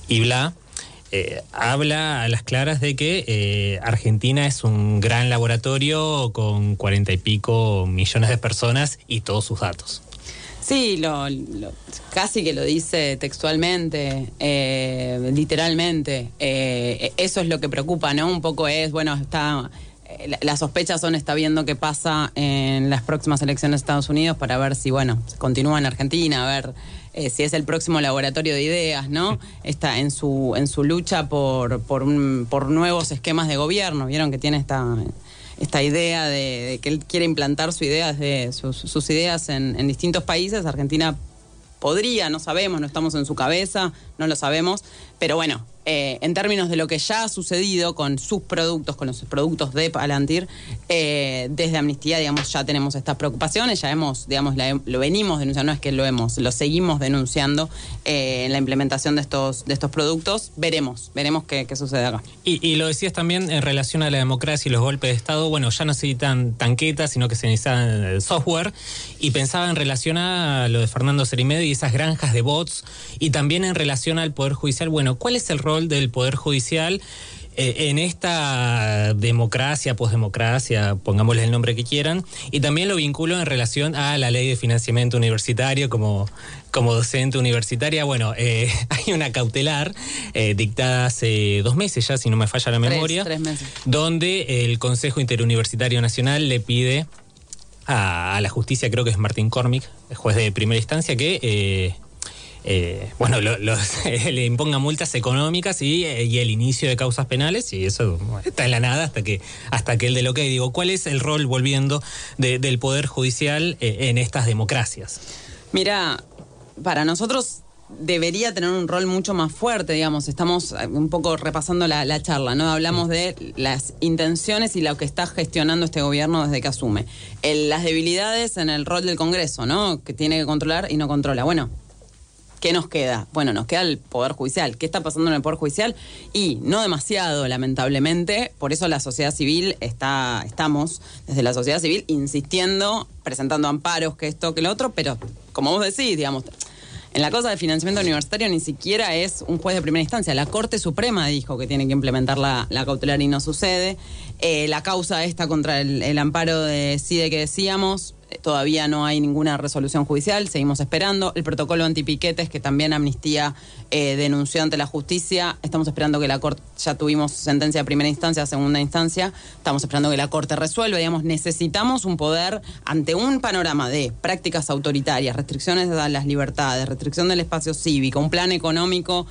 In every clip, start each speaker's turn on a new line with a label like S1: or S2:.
S1: y bla, habla a las claras de que Argentina es un gran laboratorio con 40 y pico millones de personas y todos sus datos.
S2: Sí, casi que lo dice textualmente, literalmente. Eso es lo que preocupa, ¿no? Un poco es, bueno, las sospechas está viendo qué pasa en las próximas elecciones de Estados Unidos para ver si, bueno, se continúa en Argentina, a ver si es el próximo laboratorio de ideas, ¿no? Está en su lucha por nuevos esquemas de gobierno. Vieron que tiene esta idea de que él quiere implantar sus ideas en distintos países. Argentina podría, no sabemos, no estamos en su cabeza, no lo sabemos, pero bueno, en términos de lo que ya ha sucedido con sus productos, con los productos de Palantir, desde Amnistía, digamos, ya tenemos estas preocupaciones, ya lo venimos denunciando, no es que lo seguimos denunciando en la implementación de estos productos. Veremos qué sucede acá.
S1: Y lo decías también en relación a la democracia y los golpes de Estado, bueno, ya no se necesitan tanquetas, sino que se necesitan software, y pensaba en relación a lo de Fernando Cerime y esas granjas de bots, y también en relación al Poder Judicial. Bueno, ¿cuál es el rol del Poder Judicial en esta democracia, posdemocracia, pongámosle el nombre que quieran? Y también lo vinculo en relación a la ley de financiamiento universitario como docente universitaria. Bueno, hay una cautelar dictada hace 2 meses ya, si no me falla la memoria,
S2: 3 meses,
S1: donde el Consejo Interuniversitario Nacional le pide a la justicia, creo que es Martín Cormick, el juez de primera instancia, que le imponga multas económicas y el inicio de causas penales, y eso está en la nada hasta que él dé lo que digo. ¿Cuál es el rol, volviendo, del Poder Judicial en estas democracias?
S2: Mira, para nosotros debería tener un rol mucho más fuerte, digamos. Estamos un poco repasando la charla, ¿no? Hablamos de las intenciones y lo que está gestionando este gobierno desde que asume. Las debilidades en el rol del Congreso, ¿no? Que tiene que controlar y no controla. Bueno, ¿qué nos queda? Bueno, nos queda el Poder Judicial. ¿Qué está pasando en el Poder Judicial? Y no demasiado, lamentablemente. Por eso la sociedad civil estamos desde la sociedad civil insistiendo, presentando amparos, que esto, que lo otro, pero como vos decís, digamos, en la cosa del financiamiento universitario ni siquiera es un juez de primera instancia. La Corte Suprema dijo que tiene que implementar la cautelar y no sucede. La causa esta contra el amparo de CIDE que decíamos, todavía no hay ninguna resolución judicial, seguimos esperando. El protocolo antipiquetes, que también Amnistía denunció ante la justicia, estamos esperando que la Corte, ya tuvimos sentencia de primera instancia, segunda instancia, estamos esperando que la Corte resuelva. Digamos, necesitamos un poder ante un panorama de prácticas autoritarias, restricciones a las libertades, restricción del espacio cívico, un plan económico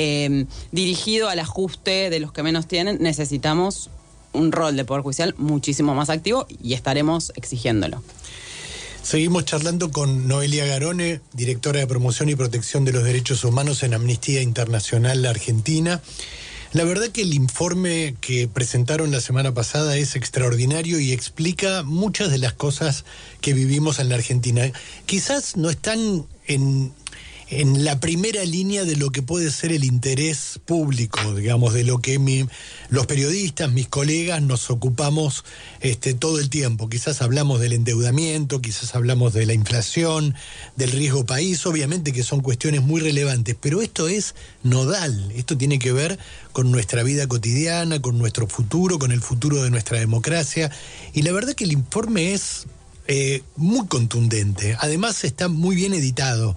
S2: dirigido al ajuste de los que menos tienen. Necesitamos un rol de Poder Judicial muchísimo más activo y estaremos exigiéndolo.
S3: Seguimos charlando con Noelia Garone, directora de Promoción y Protección de los Derechos Humanos en Amnistía Internacional Argentina. La verdad que el informe que presentaron la semana pasada es extraordinario y explica muchas de las cosas que vivimos en la Argentina. Quizás no están en la primera línea de lo que puede ser el interés público, digamos, de lo que los periodistas, mis colegas, nos ocupamos todo el tiempo. Quizás hablamos del endeudamiento, quizás hablamos de la inflación, del riesgo país, obviamente que son cuestiones muy relevantes, pero esto es nodal, esto tiene que ver con nuestra vida cotidiana, con nuestro futuro, con el futuro de nuestra democracia, y la verdad que el informe es muy contundente, además está muy bien editado.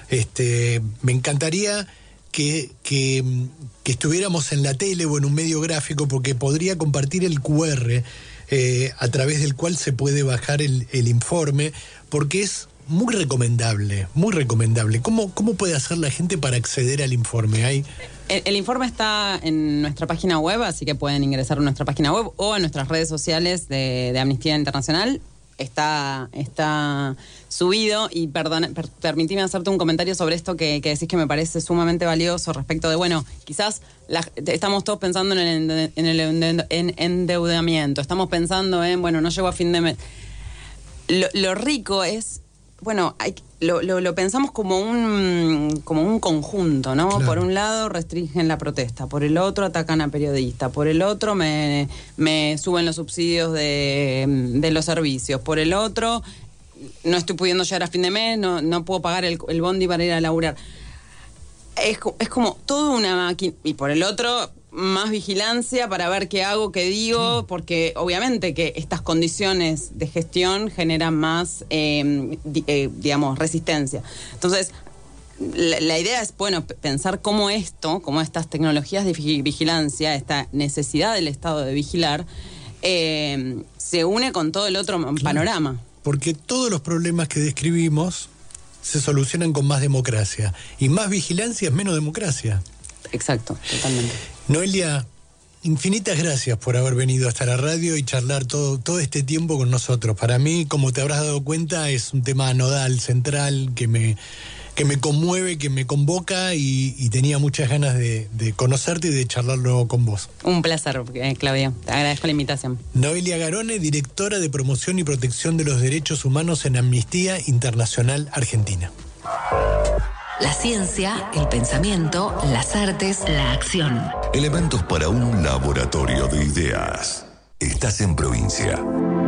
S3: Me encantaría que estuviéramos en la tele o en un medio gráfico, porque podría compartir el QR a través del cual se puede bajar el informe, porque es muy recomendable, muy recomendable. ¿Cómo puede hacer la gente para acceder al informe?
S2: El informe está en nuestra página web, así que pueden ingresar a nuestra página web o a nuestras redes sociales de Amnistía Internacional. Está subido, y permitime hacerte un comentario sobre esto que decís, que me parece sumamente valioso respecto de, bueno, quizás estamos todos pensando en el endeudamiento, estamos pensando en, bueno, no llego a fin de mes. Lo rico es, bueno, lo pensamos como un conjunto, ¿no? Claro. Por un lado restringen la protesta, por el otro atacan a periodistas, por el otro me suben los subsidios de los servicios, por el otro no estoy pudiendo llegar a fin de mes, no puedo pagar el bondi para ir a laburar. Es como toda una máquina. Y por el otro, más vigilancia para ver qué hago, qué digo, porque obviamente que estas condiciones de gestión generan más, digamos, resistencia. Entonces, la idea es, bueno, pensar cómo estas tecnologías de vigilancia, esta necesidad del Estado de vigilar, se une con todo el otro panorama.
S3: Porque todos los problemas que describimos se solucionan con más democracia. Y más vigilancia es menos democracia.
S2: Exacto, totalmente.
S3: Noelia, infinitas gracias por haber venido hasta la radio y charlar todo este tiempo con nosotros. Para mí, como te habrás dado cuenta, es un tema nodal, central, que me conmueve, que me convoca y tenía muchas ganas de conocerte y de charlarlo con vos.
S2: Un placer, Claudia. Te agradezco la invitación.
S3: Noelia Garone, directora de Promoción y Protección de los Derechos Humanos en Amnistía Internacional Argentina.
S4: La ciencia, el pensamiento, las artes, la acción.
S5: Elementos para un laboratorio de ideas. Estás en Provincia.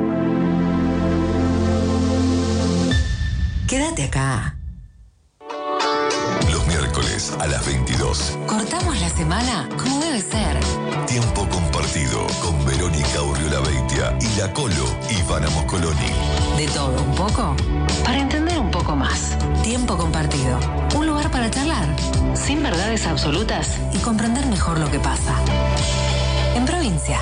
S4: Quédate acá.
S5: Los miércoles a las 22.
S4: Cortamos la semana como debe ser.
S5: Tiempo compartido con Verónica Urriola Beitia y la Colo Ivana Moscoloni.
S4: De todo un poco, para entender un poco más. Tiempo compartido. Un lugar para charlar, sin verdades absolutas y comprender mejor lo que pasa. En Provincia.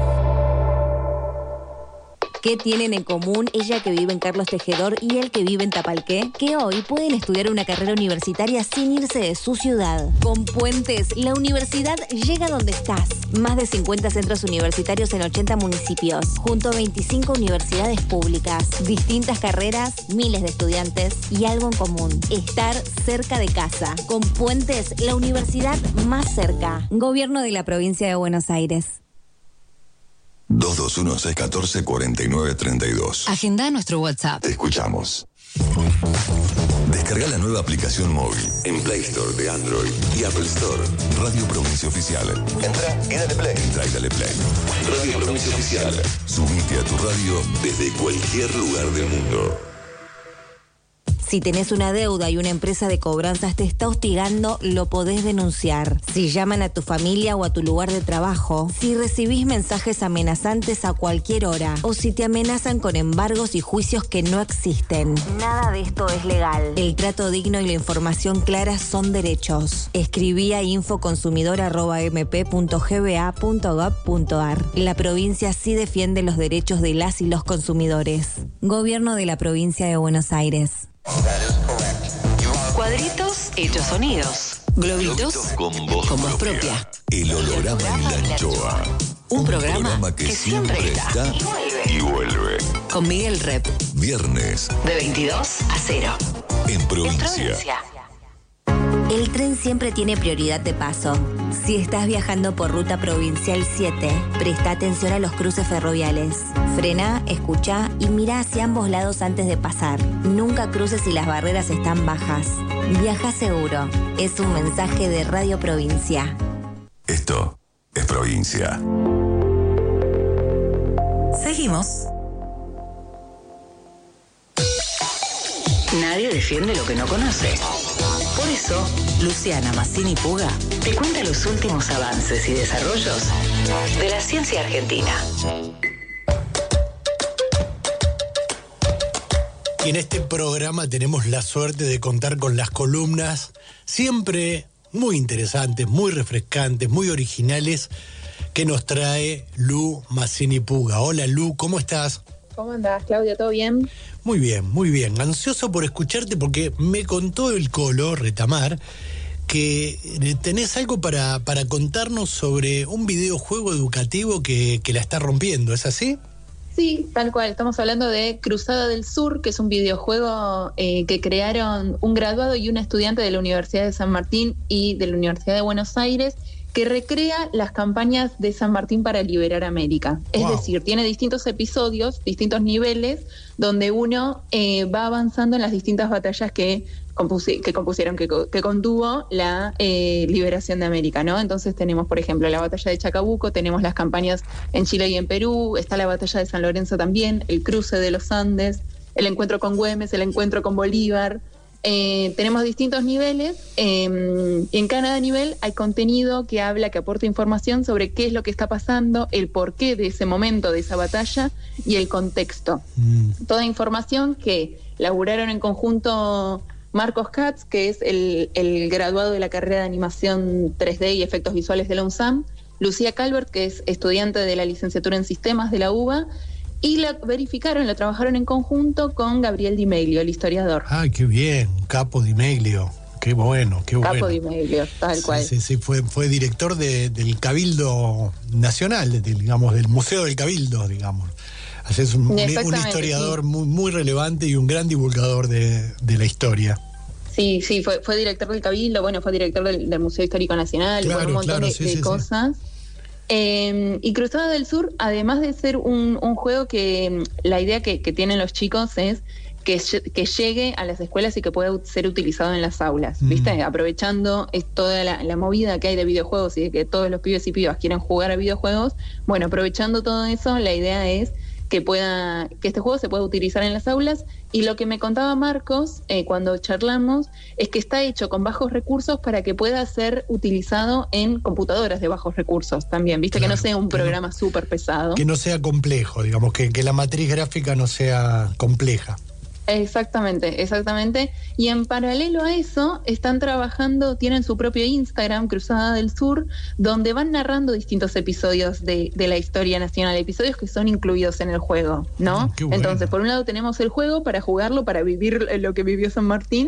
S6: ¿Qué tienen en común ella que vive en Carlos Tejedor y él que vive en Tapalqué? Que hoy pueden estudiar una carrera universitaria sin irse de su ciudad. Con Puentes, la universidad llega donde estás. Más de 50 centros universitarios en 80 municipios, junto a 25 universidades públicas. Distintas carreras, miles de estudiantes y algo en común: estar cerca de casa. Con Puentes, la universidad más cerca. Gobierno de la Provincia de Buenos Aires.
S5: 221-614-4932.
S4: Agenda nuestro WhatsApp.
S5: Te escuchamos. Descarga la nueva aplicación móvil en Play Store de Android y Apple Store. Radio Provincia Oficial. Entra y dale play. Radio Provincia Oficial. Subite a tu radio desde cualquier lugar del mundo.
S6: Si tenés una deuda y una empresa de cobranzas te está hostigando, lo podés denunciar. Si llaman a tu familia o a tu lugar de trabajo, si recibís mensajes amenazantes a cualquier hora, o si te amenazan con embargos y juicios que no existen. Nada de esto es legal. El trato digno y la información clara son derechos. Escribí a infoconsumidor@mp.gba.gov.ar. La provincia sí defiende los derechos de las y los consumidores. Gobierno de la Provincia de Buenos Aires.
S4: Cuadritos hechos sonidos. Globitos
S5: con voz propia. El holograma y la anchoa.
S4: Un programa que siempre está
S5: y vuelve.
S4: Con Miguel Rep.
S5: Viernes
S4: De 22 a 0.
S5: en Provincia.
S6: El tren siempre tiene prioridad de paso. Si estás viajando por ruta provincial 7, presta atención a los cruces ferroviales. Frena, escucha y mira hacia ambos lados antes de pasar. Nunca cruces si las barreras están bajas. Viaja seguro. Es un mensaje de Radio Provincia.
S5: Esto es Provincia.
S4: Seguimos. Nadie defiende lo que no conoce. Por eso, Luciana Massini Puga te cuenta los últimos avances y desarrollos de la ciencia argentina.
S3: Y en este programa tenemos la suerte de contar con las columnas siempre muy interesantes, muy refrescantes, muy originales que nos trae Lu Massini Puga. Hola Lu, ¿cómo estás?
S7: ¿Cómo andás, Claudia? ¿Todo bien?
S3: Muy bien, muy bien. Ansioso por escucharte porque me contó el Colo, Retamar, que tenés algo para contarnos sobre un videojuego educativo que la está rompiendo, ¿es así?
S7: Sí, tal cual. Estamos hablando de Cruzada del Sur, que es un videojuego que crearon un graduado y un estudiante de la Universidad de San Martín y de la Universidad de Buenos Aires, que recrea las campañas de San Martín para liberar América. Es decir, tiene distintos episodios, distintos niveles, donde uno va avanzando en las distintas batallas que contuvo la liberación de América, ¿no? Entonces tenemos, por ejemplo, la batalla de Chacabuco, tenemos las campañas en Chile y en Perú, está la batalla de San Lorenzo también, el cruce de los Andes, el encuentro con Güemes, el encuentro con Bolívar, tenemos distintos niveles y en cada nivel hay contenido que aporta información sobre qué es lo que está pasando, el porqué de ese momento, de esa batalla y el contexto. Toda información que laburaron en conjunto Marcos Katz, que es el graduado de la carrera de animación 3D y efectos visuales de la UNSAM, Lucía Calvert, que es estudiante de la licenciatura en sistemas de la UBA, y la trabajaron en conjunto con Gabriel Di Meglio, el historiador.
S3: ¡Ay, qué bien! Capo Di Meglio. Qué bueno, qué bueno.
S7: Capo Di Meglio, tal cual.
S3: Sí, fue director del Cabildo Nacional, del Museo del Cabildo, digamos. Así es un historiador muy, muy relevante y un gran divulgador de la historia.
S7: Sí, fue director del Cabildo, fue director del Museo Histórico Nacional, un montón de cosas. Y Cruzada del Sur, además de ser un juego que la idea que tienen los chicos es que llegue a las escuelas y que pueda ser utilizado en las aulas, ¿viste? Aprovechando toda la movida que hay de videojuegos y de que todos los pibes y pibas quieren jugar a videojuegos. Bueno, aprovechando todo eso, la idea es que este juego se pueda utilizar en las aulas. Y lo que me contaba Marcos cuando charlamos es que está hecho con bajos recursos para que pueda ser utilizado en computadoras de bajos recursos también, ¿viste? Claro, que no sea un programa súper pesado.
S3: Que no sea complejo, digamos, que la matriz gráfica no sea compleja.
S7: Exactamente. Y en paralelo a eso, están trabajando, tienen su propio Instagram, Cruzada del Sur, donde van narrando distintos episodios de la historia nacional, episodios que son incluidos en el juego, ¿no? Bueno. Entonces, por un lado tenemos el juego para jugarlo, para vivir lo que vivió San Martín,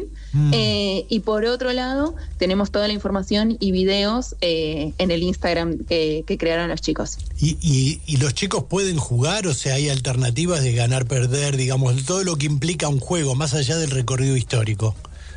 S7: y por otro lado tenemos toda la información y videos en el Instagram que crearon los chicos.
S3: ¿Y los chicos pueden jugar? O sea, ¿hay alternativas de ganar, perder, digamos, todo lo que implica un juego, más allá del recorrido histórico?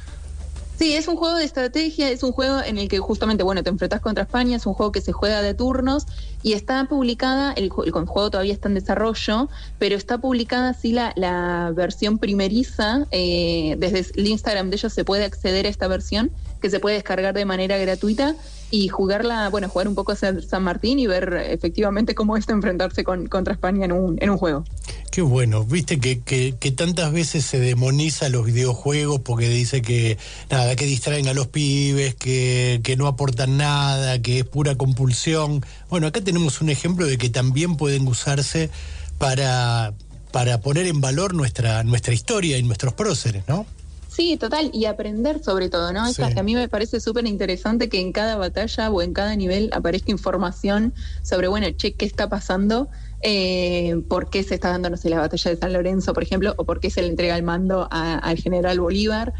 S7: Sí, es un juego de estrategia, es un juego en el que justamente, te enfrentas contra España, es un juego que se juega de turnos y está publicada, el juego todavía está en desarrollo, pero está publicada así la versión primeriza, desde el Instagram de ellos se puede acceder a esta versión, que se puede descargar de manera gratuita y jugar un poco a San Martín y ver efectivamente cómo es enfrentarse contra España en un juego.
S3: Qué bueno, viste que tantas veces se demoniza los videojuegos porque dice que distraen a los pibes, que no aportan nada, que es pura compulsión. Bueno, acá tenemos un ejemplo de que también pueden usarse para poner en valor nuestra historia y nuestros próceres, ¿no?
S7: Sí, total, y aprender sobre todo, ¿no? Sí. A mí me parece súper interesante que en cada batalla o en cada nivel aparezca información sobre, ¿qué está pasando? ¿Por qué se está dando, la batalla de San Lorenzo, por ejemplo? ¿O por qué se le entrega el mando al general Bolívar?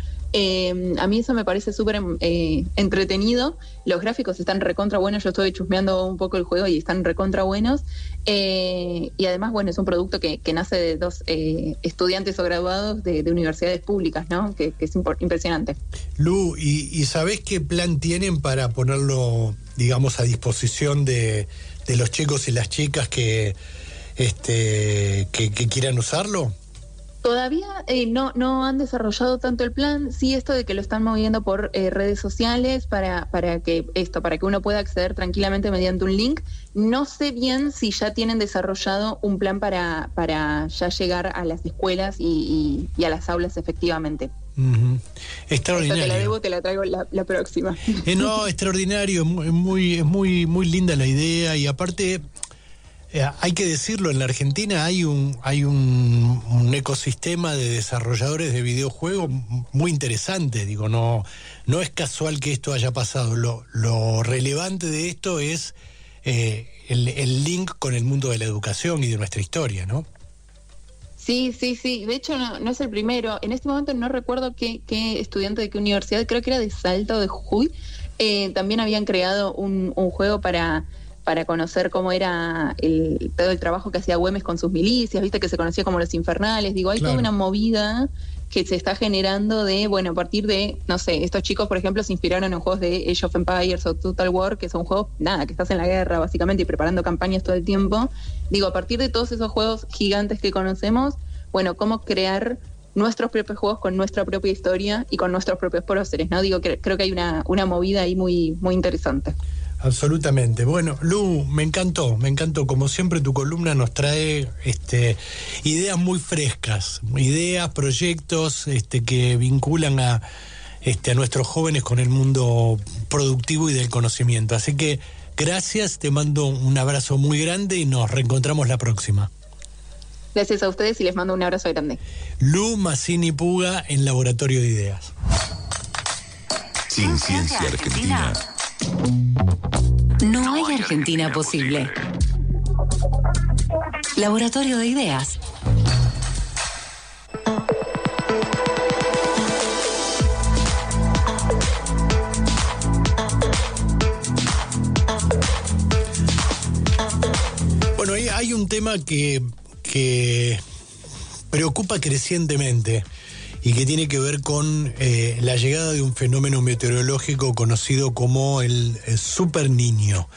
S7: A mí eso me parece súper entretenido. Los gráficos están recontra buenos. Yo estoy chusmeando un poco el juego y están recontra buenos. Y además, es un producto que nace de dos estudiantes o graduados de universidades públicas, ¿no? Que es impresionante.
S3: Lu, ¿y sabés qué plan tienen para ponerlo, digamos, a disposición de los chicos y las chicas que quieran usarlo?
S7: Todavía no han desarrollado tanto el plan, sí esto de que lo están moviendo por redes sociales para que uno pueda acceder tranquilamente mediante un link. No sé bien si ya tienen desarrollado un plan para ya llegar a las escuelas y a las aulas efectivamente.
S3: Uh-huh. Extraordinario.
S7: Esta te la debo, te la traigo la próxima.
S3: No, extraordinario, es muy linda la idea y aparte... hay que decirlo, en la Argentina hay un ecosistema de desarrolladores de videojuegos muy interesante. Digo, no es casual que esto haya pasado. Lo relevante de esto es el link con el mundo de la educación y de nuestra historia, ¿no?
S7: Sí. De hecho, no es el primero. En este momento no recuerdo qué estudiante de qué universidad, creo que era de Salta o de Jujuy, también habían creado un juego para conocer cómo era todo el trabajo que hacía Güemes con sus milicias, viste que se conocía como los infernales. Digo, hay toda una movida que se está generando de, a partir de, estos chicos, por ejemplo, se inspiraron en juegos de Age of Empires o Total War, que son juegos, que estás en la guerra, básicamente, y preparando campañas todo el tiempo. Digo, a partir de todos esos juegos gigantes que conocemos, cómo crear nuestros propios juegos con nuestra propia historia y con nuestros propios próceres, ¿no? Digo, creo que hay una movida ahí muy, muy interesante.
S3: Absolutamente. Bueno, Lu, me encantó. Como siempre, tu columna nos trae ideas muy frescas, ideas, proyectos que vinculan a nuestros jóvenes con el mundo productivo y del conocimiento. Así que gracias, te mando un abrazo muy grande y nos reencontramos la próxima.
S7: Gracias a ustedes y les mando un abrazo grande.
S3: Lu Mazzini Puga en Laboratorio de Ideas.
S5: Sin ciencia argentina.
S4: No hay Argentina posible. Laboratorio de Ideas.
S3: Bueno, hay un tema que preocupa crecientemente y que tiene que ver con la llegada de un fenómeno meteorológico conocido como el Super Niño.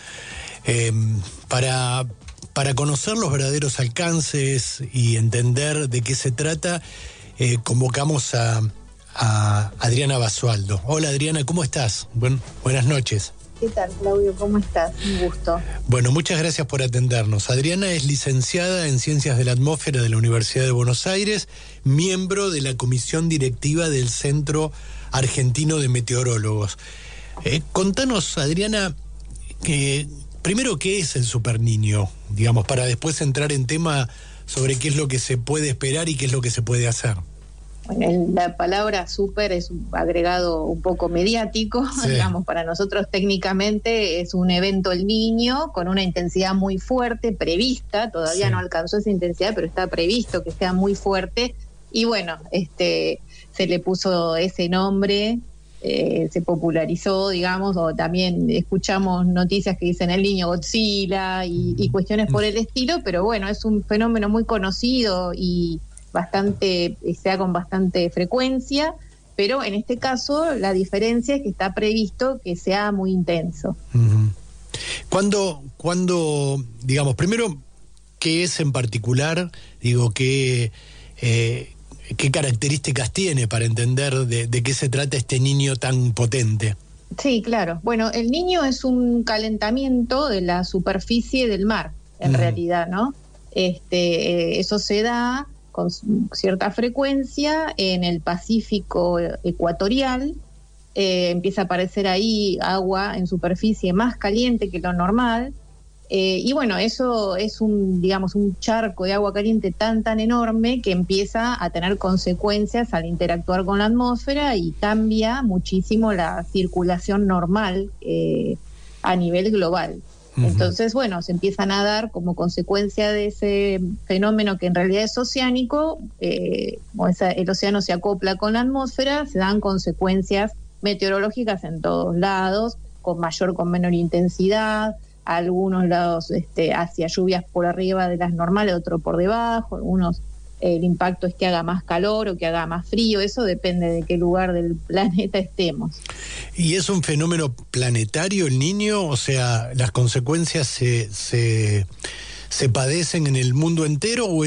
S3: Para conocer los verdaderos alcances y entender de qué se trata, convocamos a Adriana Basualdo. Hola Adriana, ¿cómo estás? Buenas noches.
S8: ¿Qué tal, Claudio? ¿Cómo estás? Un gusto.
S3: Bueno, muchas gracias por atendernos. Adriana es licenciada en Ciencias de la Atmósfera de la Universidad de Buenos Aires, miembro de la comisión directiva del Centro Argentino de Meteorólogos. Contanos, Adriana, primero, ¿qué es el Super Niño? Digamos, para después entrar en tema sobre qué es lo que se puede esperar y qué es lo que se puede hacer.
S8: Bueno, la palabra super es un agregado un poco mediático, sí. Digamos, para nosotros técnicamente es un evento El Niño con una intensidad muy fuerte, prevista, todavía sí. No alcanzó esa intensidad, pero está previsto que sea muy fuerte, y bueno, se le puso ese nombre, se popularizó, digamos, o también escuchamos noticias que dicen El Niño Godzilla y cuestiones por el estilo, pero bueno, es un fenómeno muy conocido y se da con bastante frecuencia, pero en este caso la diferencia es que está previsto que sea muy intenso.
S3: Uh-huh. ¿Cuándo, digamos, primero, qué es en particular, qué características tiene para entender de qué se trata este niño tan potente?
S8: Sí, claro. Bueno, el niño es un calentamiento de la superficie del mar, en realidad, ¿no? Eso se da con cierta frecuencia en el Pacífico ecuatorial. Empieza a aparecer ahí agua en superficie más caliente que lo normal, y bueno, eso es un charco de agua caliente tan enorme que empieza a tener consecuencias al interactuar con la atmósfera y cambia muchísimo la circulación normal a nivel global. Entonces, bueno, se empiezan a dar como consecuencia de ese fenómeno que en realidad es oceánico, el océano se acopla con la atmósfera, se dan consecuencias meteorológicas en todos lados, con mayor, con menor intensidad, a algunos lados hacia lluvias por arriba de las normales, otro por debajo, algunos el impacto es que haga más calor o que haga más frío, eso depende de qué lugar del planeta estemos.
S3: ¿Y es un fenómeno planetario el Niño? O sea, ¿las consecuencias se padecen en el mundo entero o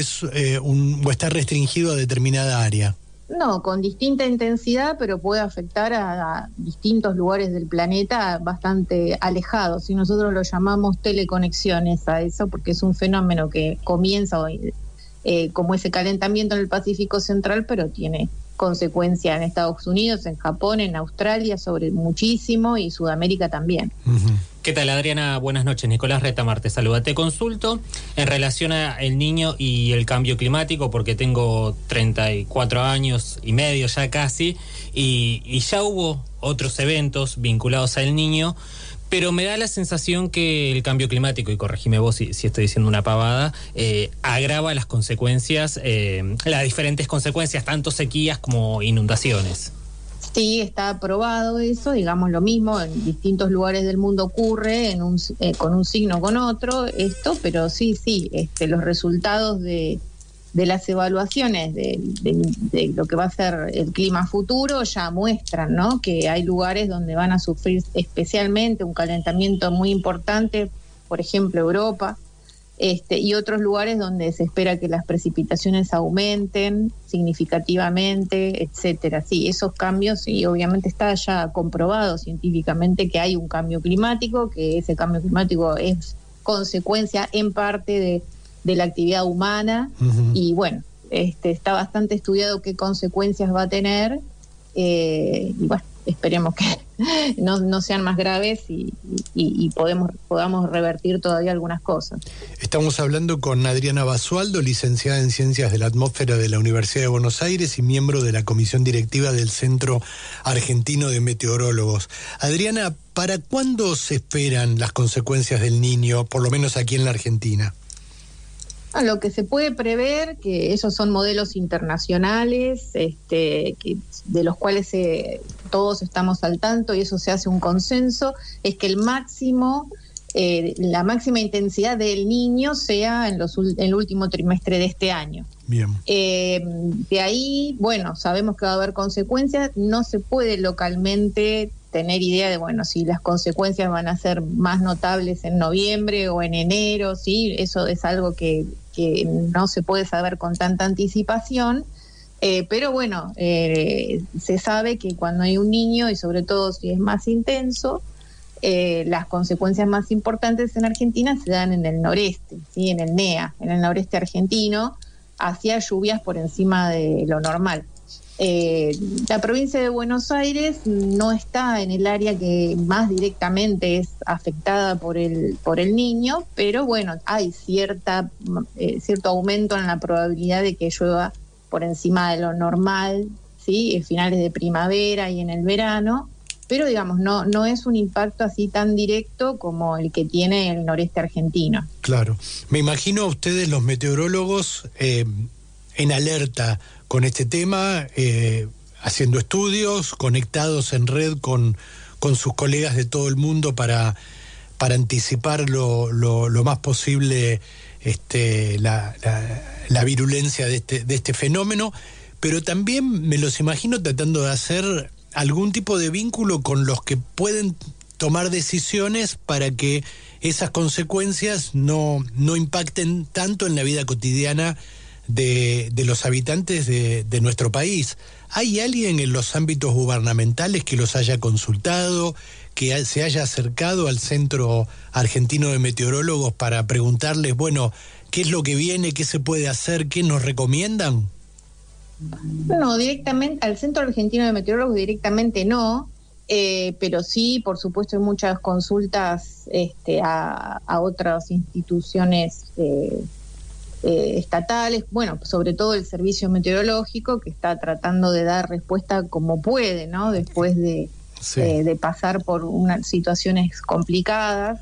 S3: o está restringido a determinada área?
S8: No, con distinta intensidad, pero puede afectar a distintos lugares del planeta bastante alejados, y nosotros lo llamamos teleconexiones a eso, porque es un fenómeno que comienza como ese calentamiento en el Pacífico Central, pero tiene consecuencias en Estados Unidos, en Japón, en Australia, sobre muchísimo, y Sudamérica también.
S3: Uh-huh.
S1: ¿Qué tal, Adriana? Buenas noches. Nicolás Retamar te saluda. Te consulto en relación a El Niño y el cambio climático, porque tengo 34 años y medio ya casi, y ya hubo otros eventos vinculados a El Niño, pero me da la sensación que el cambio climático, y corregime vos si estoy diciendo una pavada, agrava las consecuencias, las diferentes consecuencias, tanto sequías como inundaciones.
S8: Sí, está probado eso, digamos lo mismo, en distintos lugares del mundo ocurre, con un signo o con otro, pero sí, los resultados de las evaluaciones de lo que va a ser el clima futuro ya muestran, ¿no?, que hay lugares donde van a sufrir especialmente un calentamiento muy importante, por ejemplo Europa, y otros lugares donde se espera que las precipitaciones aumenten significativamente, etcétera. Sí, esos cambios, sí, obviamente está ya comprobado científicamente que hay un cambio climático, que ese cambio climático es consecuencia en parte de la actividad humana, y bueno, está bastante estudiado qué consecuencias va a tener, y bueno, esperemos que no sean más graves y podamos revertir todavía algunas cosas.
S3: Estamos hablando con Adriana Basualdo, licenciada en Ciencias de la Atmósfera de la Universidad de Buenos Aires y miembro de la comisión directiva del Centro Argentino de Meteorólogos. Adriana, ¿para cuándo se esperan las consecuencias del Niño, por lo menos aquí en la Argentina?
S8: Lo que se puede prever, que esos son modelos internacionales, de los cuales todos estamos al tanto y eso se hace un consenso, es que la máxima intensidad del Niño sea en el último trimestre de este año.
S3: Bien.
S8: De ahí, bueno, sabemos que va a haber consecuencias, no se puede localmente tener idea de, bueno, si las consecuencias van a ser más notables en noviembre o en enero, ¿sí? Eso es algo que no se puede saber con tanta anticipación, pero bueno, se sabe que cuando hay un niño, y sobre todo si es más intenso, las consecuencias más importantes en Argentina se dan en el noreste, ¿sí? En el NEA, en el noreste argentino, hacia lluvias por encima de lo normal. La provincia de Buenos Aires no está en el área que más directamente es afectada por el Niño, pero bueno, hay cierto aumento en la probabilidad de que llueva por encima de lo normal, ¿sí? En finales de primavera y en el verano, pero digamos, no es un impacto así tan directo como el que tiene el noreste argentino.
S3: Claro. Me imagino a ustedes, los meteorólogos, en alerta con este tema, haciendo estudios, conectados en red con sus colegas de todo el mundo para anticipar lo más posible la virulencia de este fenómeno, pero también me los imagino tratando de hacer algún tipo de vínculo con los que pueden tomar decisiones para que esas consecuencias no impacten tanto en la vida cotidiana de los habitantes de nuestro país. ¿Hay alguien en los ámbitos gubernamentales que los haya consultado, que se haya acercado al Centro Argentino de Meteorólogos para preguntarles, bueno, qué es lo que viene, qué se puede hacer, qué nos recomiendan?
S8: No, directamente al Centro Argentino de Meteorólogos directamente no, pero sí, por supuesto, hay muchas consultas a otras instituciones estatales, bueno, sobre todo el servicio meteorológico, que está tratando de dar respuesta como puede, ¿no? Después de pasar por unas situaciones complicadas,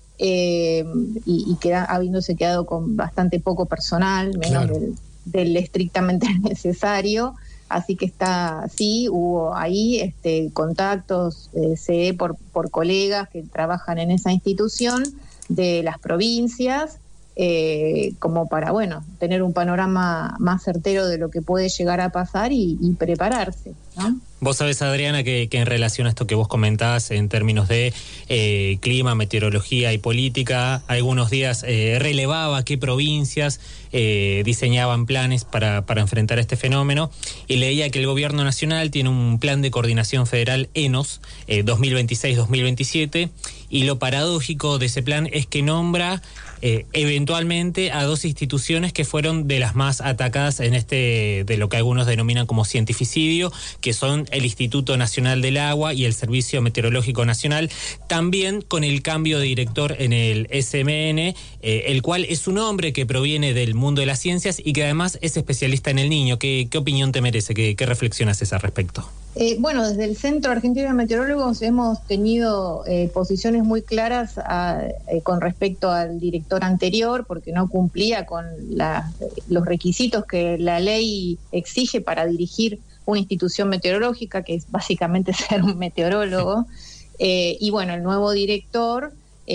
S8: y habiéndose quedado con bastante poco personal, menos del estrictamente necesario. Así que hubo ahí contactos, por colegas que trabajan en esa institución de las provincias, como para, bueno, tener un panorama más certero de lo que puede llegar a pasar y prepararse, ¿no?
S1: Vos sabés, Adriana, que en relación a esto que vos comentás en términos de clima, meteorología y política, algunos días relevaba qué provincias diseñaban planes para enfrentar este fenómeno, y leía que el gobierno nacional tiene un plan de coordinación federal ENOS 2026-2027, y lo paradójico de ese plan es que nombra eventualmente a dos instituciones que fueron de las más atacadas en de lo que algunos denominan como cientificidio, que son el Instituto Nacional del Agua y el Servicio Meteorológico Nacional, también con el cambio de director en el SMN, el cual es un hombre que proviene del mundo de las ciencias y que además es especialista en el Niño. ¿Qué opinión te merece? ¿Qué reflexionas al respecto?
S8: Bueno, desde el Centro Argentino de Meteorólogos hemos tenido posiciones muy claras con respecto al director anterior, porque no cumplía con los requisitos que la ley exige para dirigir una institución meteorológica, que es básicamente ser un meteorólogo. Y bueno, el nuevo director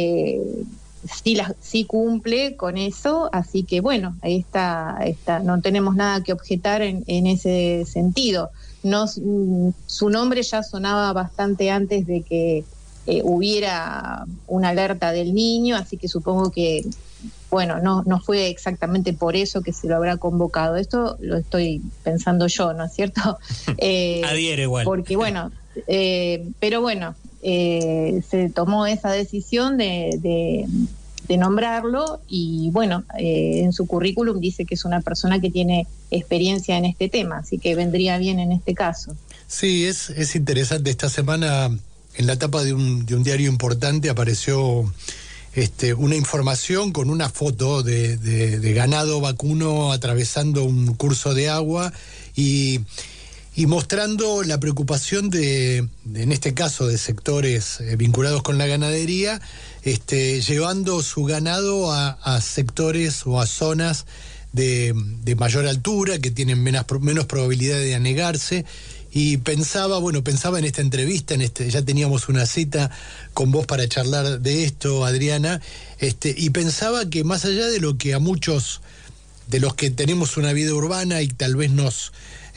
S8: sí cumple con eso, así que bueno, ahí está, no tenemos nada que objetar en ese sentido. Su nombre ya sonaba bastante antes de que hubiera una alerta del niño, así que supongo que, bueno, no fue exactamente por eso que se lo habrá convocado. Esto lo estoy pensando yo, ¿no es cierto?
S1: Adhiere igual.
S8: Porque, bueno, pero bueno, se tomó esa decisión de nombrarlo y, bueno, en su currículum dice que es una persona que tiene experiencia en este tema, así que vendría bien en este caso.
S3: Sí, es interesante. Esta semana, en la tapa de un diario importante, apareció una información con una foto de ganado vacuno atravesando un curso de agua y mostrando la preocupación en este caso, de sectores vinculados con la ganadería, llevando su ganado a sectores o a zonas de mayor altura, que tienen menos probabilidad de anegarse. Y pensaba en esta entrevista, ya teníamos una cita con vos para charlar de esto, Adriana, y pensaba que más allá de lo que a muchos de los que tenemos una vida urbana y tal vez nos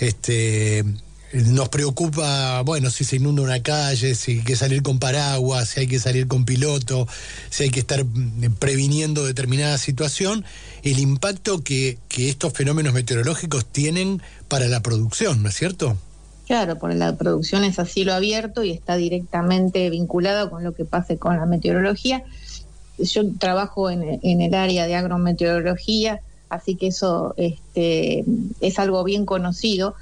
S3: preocupa, bueno, si se inunda una calle, si hay que salir con paraguas, si hay que salir con piloto, si hay que estar previniendo determinada situación, el impacto que estos fenómenos meteorológicos tienen para la producción, ¿no es cierto?
S8: Claro, porque la producción es a cielo abierto y está directamente vinculada con lo que pase con la meteorología. Yo trabajo en el área de agrometeorología, así que eso es algo bien conocido.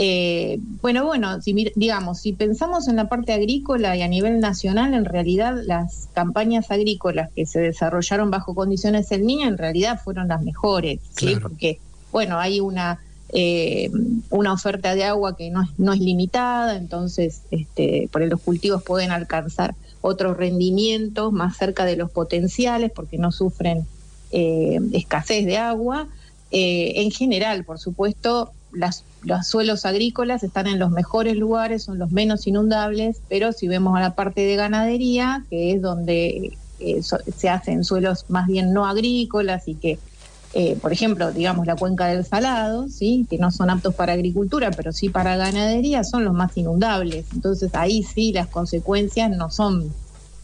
S8: Si pensamos en la parte agrícola y a nivel nacional, en realidad las campañas agrícolas que se desarrollaron bajo condiciones del Niño en realidad fueron las mejores, ¿sí? Claro. Porque, bueno, hay una oferta de agua que no es limitada, entonces por los cultivos pueden alcanzar otros rendimientos más cerca de los potenciales porque no sufren escasez de agua. En general, por supuesto, los suelos agrícolas están en los mejores lugares, son los menos inundables, pero si vemos a la parte de ganadería, que es donde se hacen suelos más bien no agrícolas y que por ejemplo, digamos la cuenca del Salado, ¿sí? Que no son aptos para agricultura, pero sí para ganadería, son los más inundables. Entonces ahí sí las consecuencias no son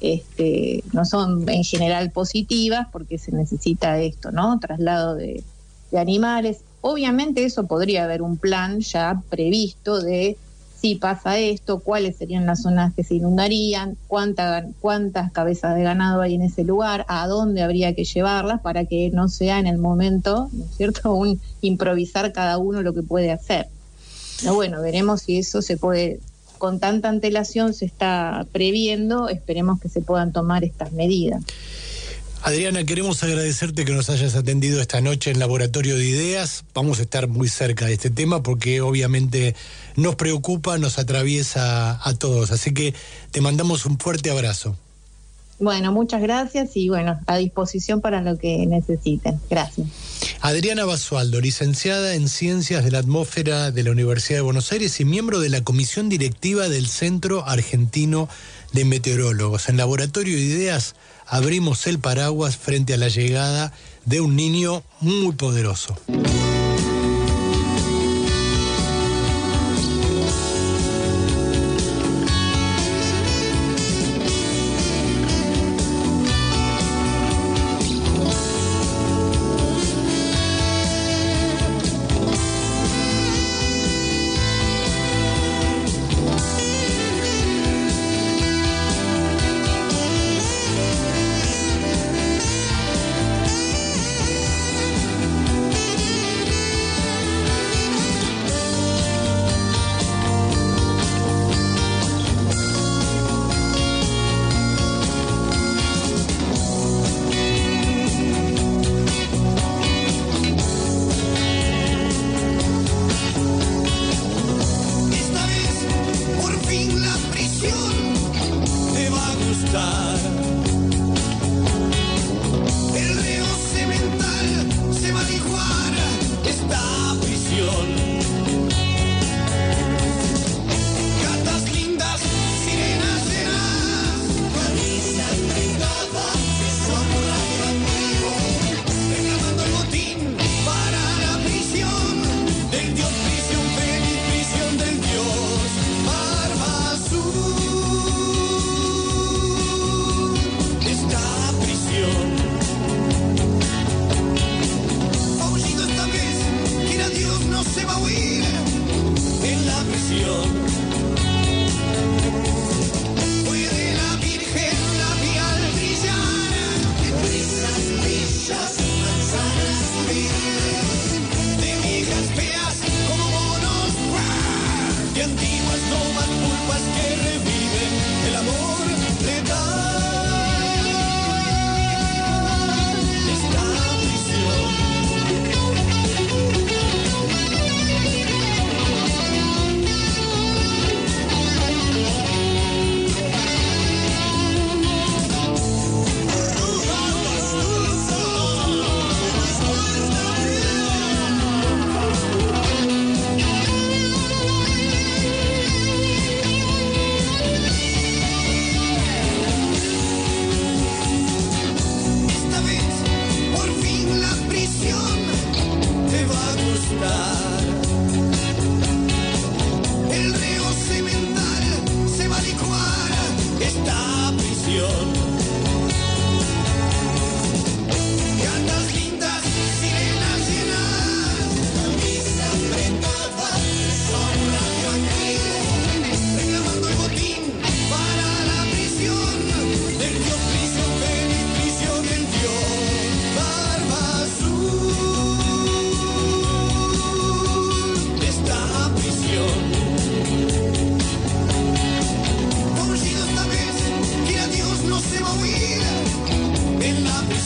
S8: en general positivas, porque se necesita esto, ¿no? Traslado de animales. Obviamente eso podría haber un plan ya previsto de si pasa esto, cuáles serían las zonas que se inundarían, cuántas cabezas de ganado hay en ese lugar, a dónde habría que llevarlas para que no sea en el momento, ¿no es cierto?, un improvisar cada uno lo que puede hacer. Pero bueno, veremos si eso se puede, con tanta antelación se está previendo, esperemos que se puedan tomar estas medidas.
S3: Adriana, queremos agradecerte que nos hayas atendido esta noche en Laboratorio de Ideas. Vamos a estar muy cerca de este tema porque obviamente nos preocupa, nos atraviesa a todos. Así que te mandamos un fuerte abrazo.
S8: Bueno, muchas gracias y bueno, a disposición para lo que necesiten. Gracias.
S3: Adriana Basualdo, licenciada en Ciencias de la Atmósfera de la Universidad de Buenos Aires y miembro de la Comisión Directiva del Centro Argentino de Meteorólogos. En Laboratorio de Ideas abrimos el paraguas frente a la llegada de un niño muy poderoso.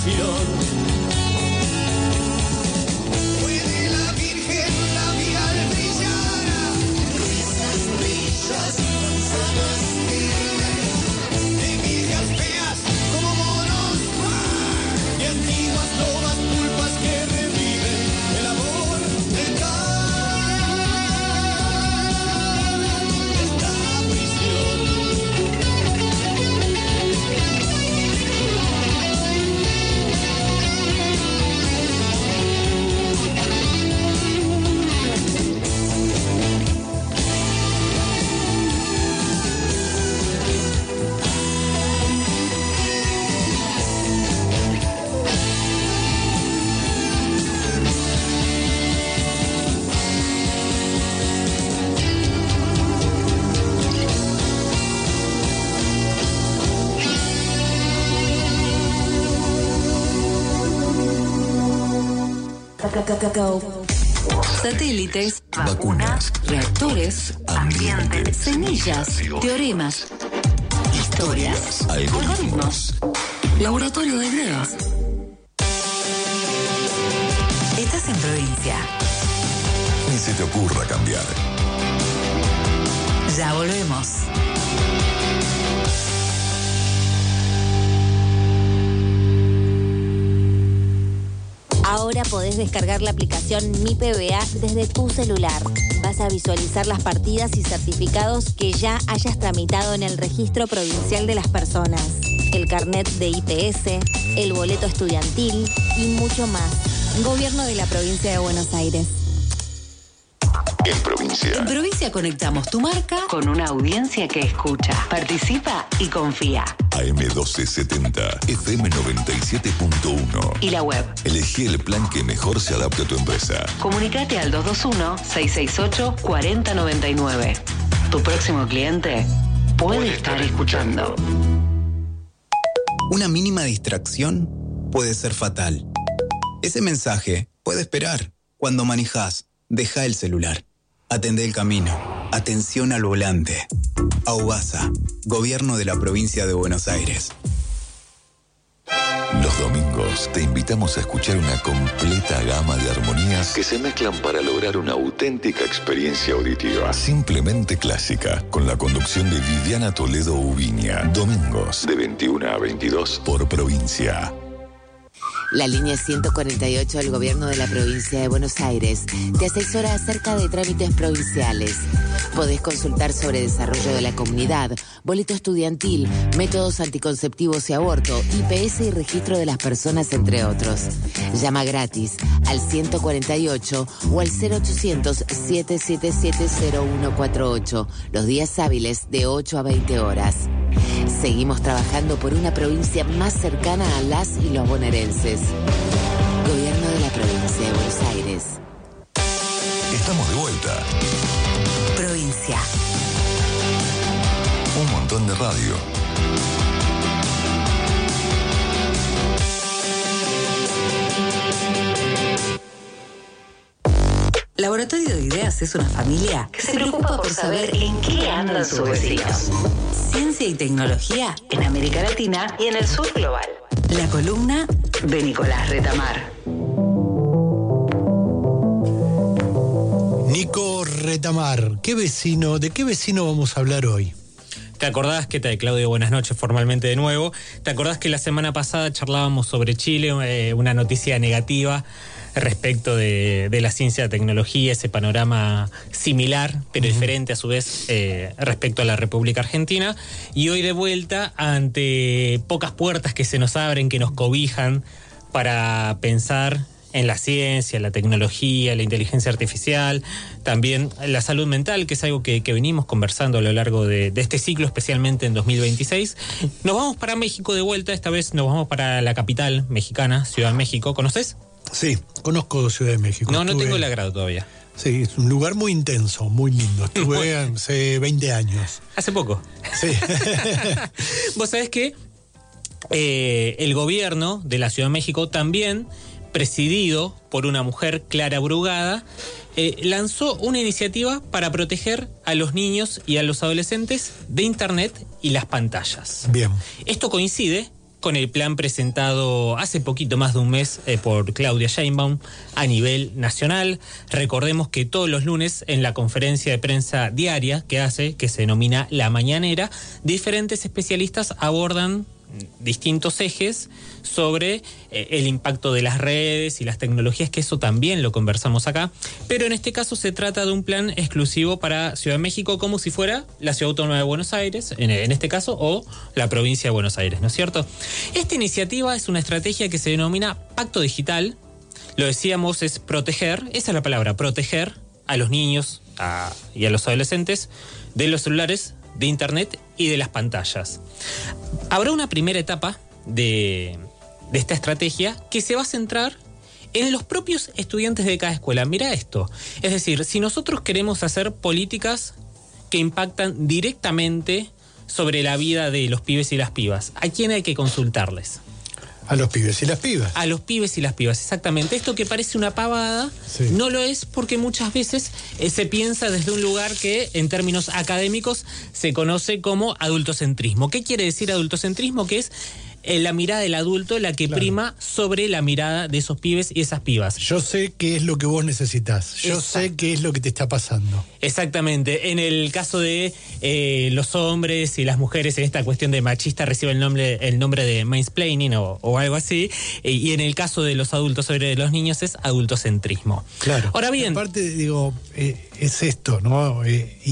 S9: prisión.
S4: Satélites, vacunas, reactores, ambiente, semillas, teoremas, historias, algoritmos, laboratorio de ideas. Estás en provincia.
S5: Ni se te ocurra cambiar.
S4: Ya volvemos.
S6: Ahora podés descargar la aplicación Mi PBA desde tu celular. Vas a visualizar las partidas y certificados que ya hayas tramitado en el Registro Provincial de las Personas, el carnet de IPS, el boleto estudiantil y mucho más. Gobierno de la Provincia de Buenos Aires.
S5: En provincia.
S4: En provincia conectamos tu marca con una audiencia que escucha, participa y confía.
S5: AM1270, FM 97.1.
S4: Y la web.
S5: Elegí el plan que mejor se adapte a tu empresa.
S4: Comunicate al 221-668-4099. Tu próximo cliente puede estar escuchando.
S10: Una mínima distracción puede ser fatal. Ese mensaje puede esperar. Cuando manejás, deja el celular. Atendé el camino. Atención al volante. AUBASA, Gobierno de la Provincia de Buenos Aires.
S5: Los domingos te invitamos a escuchar una completa gama de armonías que se mezclan para lograr una auténtica experiencia auditiva. Simplemente clásica, con la conducción de Viviana Toledo Ubiña. Domingos de 21 a 22 por provincia.
S11: La línea 148 del Gobierno de la Provincia de Buenos Aires te asesora acerca de trámites provinciales. Podés consultar sobre desarrollo de la comunidad, boleto estudiantil, métodos anticonceptivos y aborto, IPS y registro de las personas, entre otros. Llama gratis al 148 o al 0800-777-0148, los días hábiles de 8 a 20 horas. Seguimos trabajando por una provincia más cercana a las y los bonaerenses. Gobierno de la Provincia de Buenos Aires.
S5: Estamos de vuelta.
S4: Provincia.
S5: Un montón de radio.
S4: Laboratorio de Ideas es una familia que se preocupa por saber en qué andan sus vecinos. Ciencia y tecnología en América Latina y en el sur global. La columna de Nicolás Retamar.
S3: Nico Retamar, ¿de qué vecino vamos a hablar hoy?
S1: ¿Te acordás, qué tal, Claudio? Buenas noches formalmente de nuevo. ¿Te acordás que la semana pasada charlábamos sobre Chile, una noticia negativa respecto de la ciencia y tecnología, ese panorama similar, pero diferente a su vez respecto a la República Argentina? Y hoy de vuelta, ante pocas puertas que se nos abren, que nos cobijan para pensar en la ciencia, la tecnología, la inteligencia artificial, también la salud mental, que es algo que venimos conversando a lo largo de este ciclo, especialmente en 2026. Nos vamos para México de vuelta, esta vez nos vamos para la capital mexicana, Ciudad de México. ¿Conoces?
S3: Sí, conozco Ciudad de México.
S1: No tengo el agrado todavía.
S3: Sí, es un lugar muy intenso, muy lindo. Estuve hace 20 años.
S1: Hace poco.
S3: Sí.
S1: Vos sabés que el gobierno de la Ciudad de México, también presidido por una mujer, Clara Brugada, lanzó una iniciativa para proteger a los niños y a los adolescentes de Internet y las pantallas.
S3: Bien.
S1: Esto coincide con el plan presentado hace poquito más de un mes por Claudia Sheinbaum a nivel nacional. Recordemos que todos los lunes en la conferencia de prensa diaria que hace, que se denomina La Mañanera, diferentes especialistas abordan distintos ejes sobre el impacto de las redes y las tecnologías, que eso también lo conversamos acá, pero en este caso se trata de un plan exclusivo para Ciudad de México, como si fuera la Ciudad Autónoma de Buenos Aires, en este caso, o la provincia de Buenos Aires, ¿no es cierto? Esta iniciativa es una estrategia que se denomina Pacto Digital, lo decíamos, es proteger, esa es la palabra, proteger a los niños y a los adolescentes de los celulares, de internet y de las pantallas. Habrá una primera etapa de esta estrategia que se va a centrar en los propios estudiantes de cada escuela. Mira esto, es decir, si nosotros queremos hacer políticas que impactan directamente sobre la vida de los pibes y las pibas, ¿a quién hay que consultarles?
S3: A los pibes y las pibas.
S1: A los pibes y las pibas, exactamente. Esto que parece una pavada, sí, no lo es, porque muchas veces se piensa desde un lugar que en términos académicos se conoce como adultocentrismo. ¿Qué quiere decir adultocentrismo? Que es la mirada del adulto la que prima sobre la mirada de esos pibes y esas pibas.
S3: Yo sé qué es lo que vos necesitas. Yo sé qué es lo que te está pasando.
S1: Exactamente. En el caso de los hombres y las mujeres, en esta cuestión de machista, recibe el nombre de mansplaining o algo así. Y en el caso de los adultos sobre los niños es adultocentrismo.
S3: Claro.
S1: Ahora bien,
S3: aparte, digo, es esto, ¿no?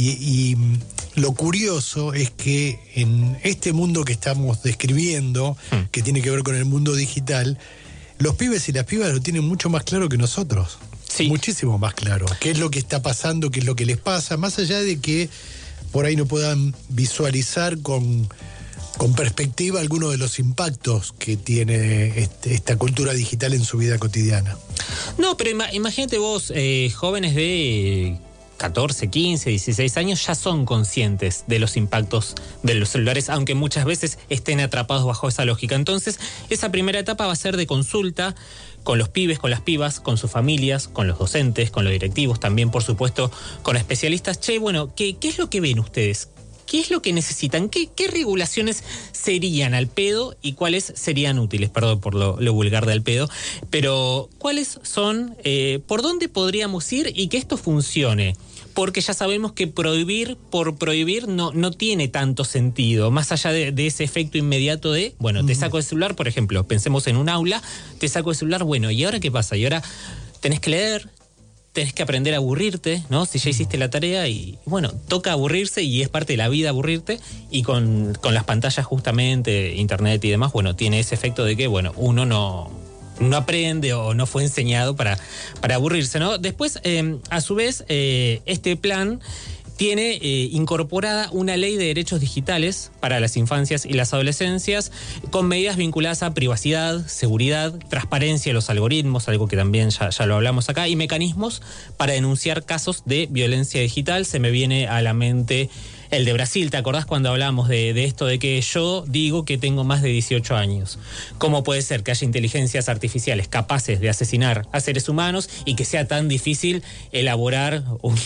S3: Y lo curioso es que en este mundo que estamos describiendo, que tiene que ver con el mundo digital, los pibes y las pibas lo tienen mucho más claro que nosotros. Sí. Muchísimo más claro. ¿Qué es lo que está pasando? ¿Qué es lo que les pasa? Más allá de que por ahí no puedan visualizar con perspectiva algunos de los impactos que tiene esta cultura digital en su vida cotidiana.
S1: No, pero imagínate vos, jóvenes de 14, 15, 16 años ya son conscientes de los impactos de los celulares, aunque muchas veces estén atrapados bajo esa lógica. Entonces, esa primera etapa va a ser de consulta con los pibes, con las pibas, con sus familias, con los docentes, con los directivos, también, por supuesto, con especialistas. Che, bueno, ¿qué es lo que ven ustedes? ¿Qué es lo que necesitan? ¿Qué regulaciones serían al pedo y cuáles serían útiles? Perdón por lo vulgar del pedo, pero ¿cuáles son, por dónde podríamos ir y que esto funcione? Porque ya sabemos que prohibir por prohibir no tiene tanto sentido, más allá de ese efecto inmediato de, bueno, te saco el celular, por ejemplo, pensemos en un aula, te saco el celular, bueno, ¿y ahora qué pasa? Y ahora tenés que leer, tenés que aprender a aburrirte, ¿no? Si ya hiciste la tarea y, bueno, toca aburrirse y es parte de la vida aburrirte, y con las pantallas justamente, internet y demás, bueno, tiene ese efecto de que, bueno, uno no aprende o no fue enseñado para aburrirse, ¿no? Después, a su vez, este plan tiene incorporada una ley de derechos digitales para las infancias y las adolescencias, con medidas vinculadas a privacidad, seguridad, transparencia de los algoritmos, algo que también ya lo hablamos acá, y mecanismos para denunciar casos de violencia digital. Se me viene a la mente el de Brasil. ¿Te acordás cuando hablamos de esto de que yo digo que tengo más de 18 años? ¿Cómo puede ser que haya inteligencias artificiales capaces de asesinar a seres humanos y que sea tan difícil elaborar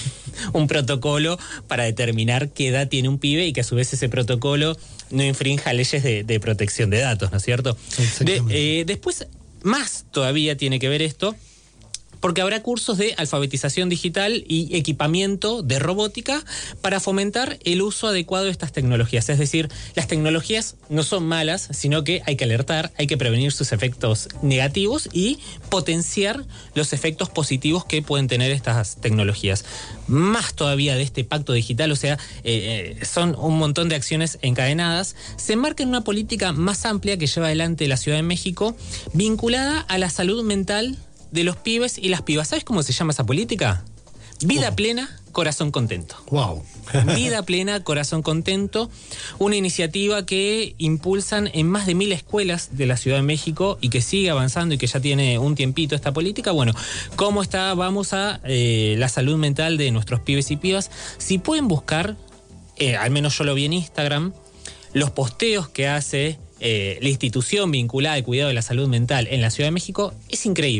S1: un protocolo para determinar qué edad tiene un pibe y que a su vez ese protocolo no infrinja leyes de protección de datos, ¿no es cierto? Después, más todavía tiene que ver esto, porque habrá cursos de alfabetización digital y equipamiento de robótica para fomentar el uso adecuado de estas tecnologías. Es decir, las tecnologías no son malas, sino que hay que alertar, hay que prevenir sus efectos negativos y potenciar los efectos positivos que pueden tener estas tecnologías. Más todavía de este pacto digital, o sea, son un montón de acciones encadenadas. Se enmarca en una política más amplia que lleva adelante la Ciudad de México, vinculada a la salud mental de los pibes y las pibas. ¿Sabes cómo se llama esa política? Vida plena, corazón contento.
S3: Wow.
S1: Vida plena, corazón contento. Una iniciativa que impulsan en más de 1000 escuelas de la Ciudad de México y que sigue avanzando y que ya tiene un tiempito esta política. Bueno, ¿cómo está? Vamos a la salud mental de nuestros pibes y pibas. Si pueden buscar, al menos yo lo vi en Instagram, los posteos que hace la institución vinculada al cuidado de la salud mental en la Ciudad de México, es increíble.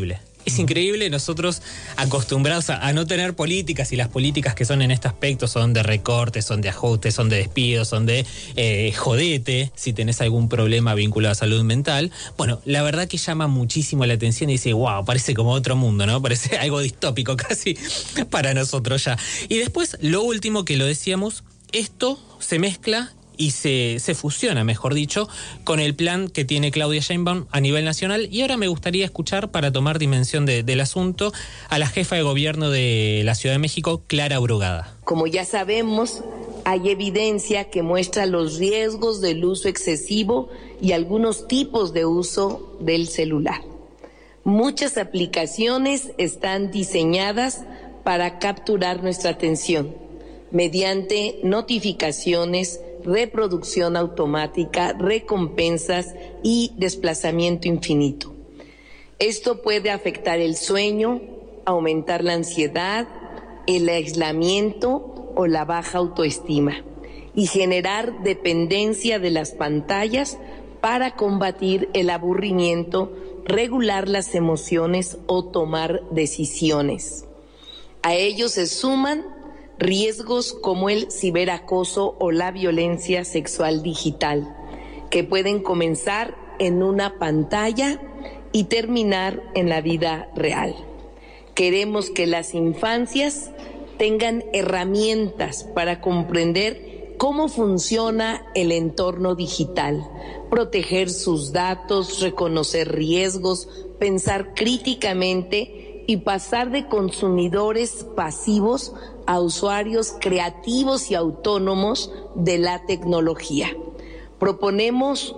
S1: Es increíble, nosotros acostumbrados a no tener políticas, y las políticas que son en este aspecto son de recortes, son de ajustes, son de despidos, son de jodete si tenés algún problema vinculado a salud mental. Bueno, la verdad que llama muchísimo la atención y dice, wow, parece como otro mundo, ¿no? Parece algo distópico casi para nosotros ya. Y después, lo último que lo decíamos, esto se mezcla y se fusiona, mejor dicho, con el plan que tiene Claudia Sheinbaum a nivel nacional. Y ahora me gustaría escuchar, para tomar dimensión del asunto, a la jefa de gobierno de la Ciudad de México, Clara Brugada.
S9: Como ya sabemos, hay evidencia que muestra los riesgos del uso excesivo y algunos tipos de uso del celular. Muchas aplicaciones están diseñadas para capturar nuestra atención mediante notificaciones, reproducción automática, recompensas y desplazamiento infinito. Esto puede afectar el sueño, aumentar la ansiedad, el aislamiento o la baja autoestima y generar dependencia de las pantallas para combatir el aburrimiento, regular las emociones o tomar decisiones. A ello se suman riesgos como el ciberacoso o la violencia sexual digital, que pueden comenzar en una pantalla y terminar en la vida real. Queremos que las infancias tengan herramientas para comprender cómo funciona el entorno digital, proteger sus datos, reconocer riesgos, pensar críticamente y pasar de consumidores pasivos a usuarios creativos y autónomos de la tecnología. Proponemos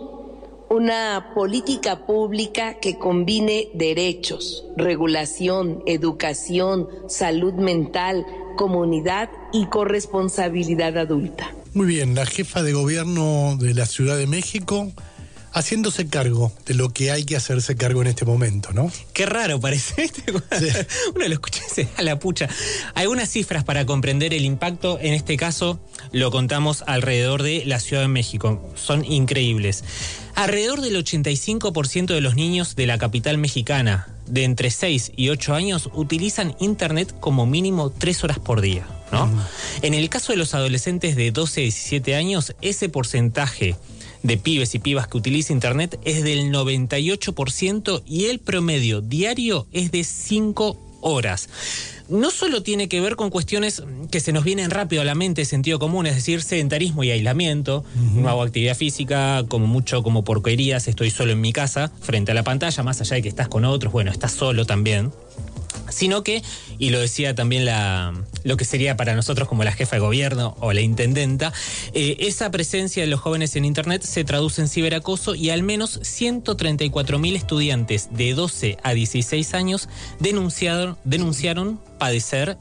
S9: una política pública que combine derechos, regulación, educación, salud mental, comunidad y corresponsabilidad adulta.
S3: Muy bien, la jefa de gobierno de la Ciudad de México haciéndose cargo de lo que hay que hacerse cargo en este momento, ¿no?
S1: Qué raro parece. Sí. Uno lo escucha y se da la pucha. Algunas cifras para comprender el impacto, en este caso lo contamos alrededor de la Ciudad de México. Son increíbles. Alrededor del 85% de los niños de la capital mexicana de entre 6 y 8 años utilizan internet como mínimo 3 horas por día, ¿no? En el caso de los adolescentes de 12 a 17 años, ese porcentaje de pibes y pibas que utiliza internet es del 98% y el promedio diario es de 5 horas. No solo tiene que ver con cuestiones que se nos vienen rápido a la mente, sentido común, es decir, sedentarismo y aislamiento. No hago actividad física, como mucho, como porquerías, estoy solo en mi casa, frente a la pantalla, más allá de que estás con otros, bueno, estás solo también. Sino que, y lo decía también lo que sería para nosotros como la jefa de gobierno o la intendenta, esa presencia de los jóvenes en internet se traduce en ciberacoso y al menos 134.000 estudiantes de 12 a 16 años denunciaron padecer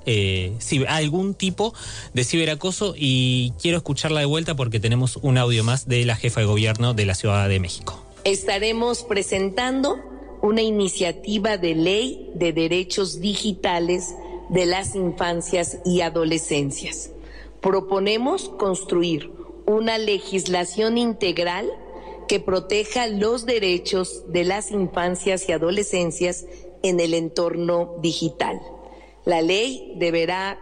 S1: algún tipo de ciberacoso, y quiero escucharla de vuelta porque tenemos un audio más de la jefa de gobierno de la Ciudad de México.
S9: Estaremos presentando una iniciativa de ley de derechos digitales de las infancias y adolescencias. Proponemos construir una legislación integral que proteja los derechos de las infancias y adolescencias en el entorno digital. La ley deberá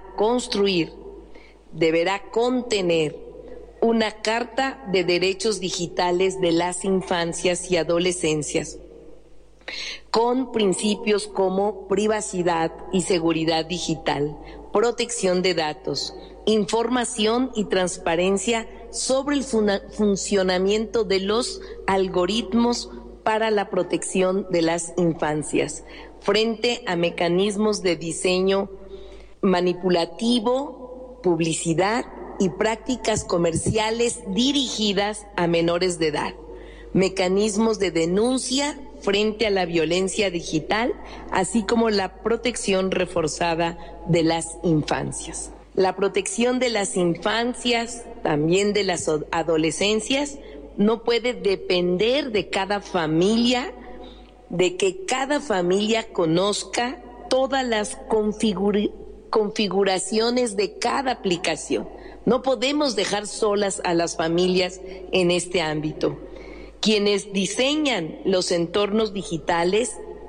S9: contener una Carta de Derechos Digitales de las Infancias y Adolescencias, con principios como privacidad y seguridad digital, protección de datos, información y transparencia sobre el funcionamiento de los algoritmos para la protección de las infancias, frente a mecanismos de diseño manipulativo, publicidad y prácticas comerciales dirigidas a menores de edad, mecanismos de denuncia frente a la violencia digital, así como la protección reforzada de las infancias. La protección de las infancias, también de las adolescencias, no puede depender de cada familia, de que cada familia conozca todas las configuraciones de cada aplicación. No podemos dejar solas a las familias en este ámbito. Quienes diseñan los entornos digitales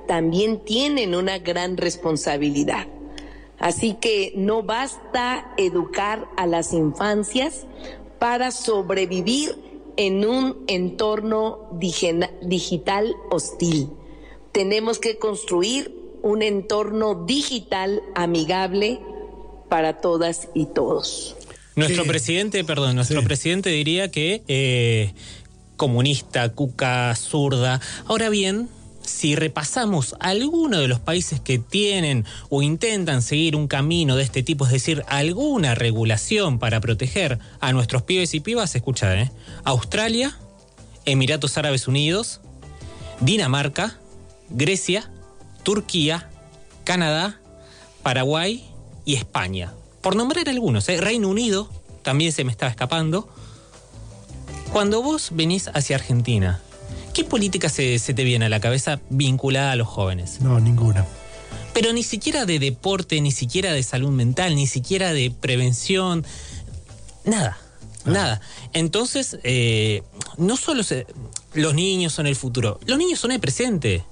S9: también tienen una gran responsabilidad. Así que no basta educar a las infancias para sobrevivir en un entorno digital hostil. Tenemos que construir un entorno digital amigable para todas y todos.
S1: Nuestro presidente diría que comunista, cuca, zurda. Ahora bien, si repasamos alguno de los países que tienen o intentan seguir un camino de este tipo, es decir, alguna regulación para proteger a nuestros pibes y pibas, escucha, Australia, Emiratos Árabes Unidos, Dinamarca, Grecia, Turquía, Canadá, Paraguay y España. Por nombrar algunos, Reino Unido también se me estaba escapando. Cuando vos venís hacia Argentina, ¿qué política se te viene a la cabeza vinculada a los jóvenes?
S3: No, ninguna.
S1: Pero ni siquiera de deporte, ni siquiera de salud mental, ni siquiera de prevención, nada. Entonces, no solo los niños son el futuro, los niños son el presente.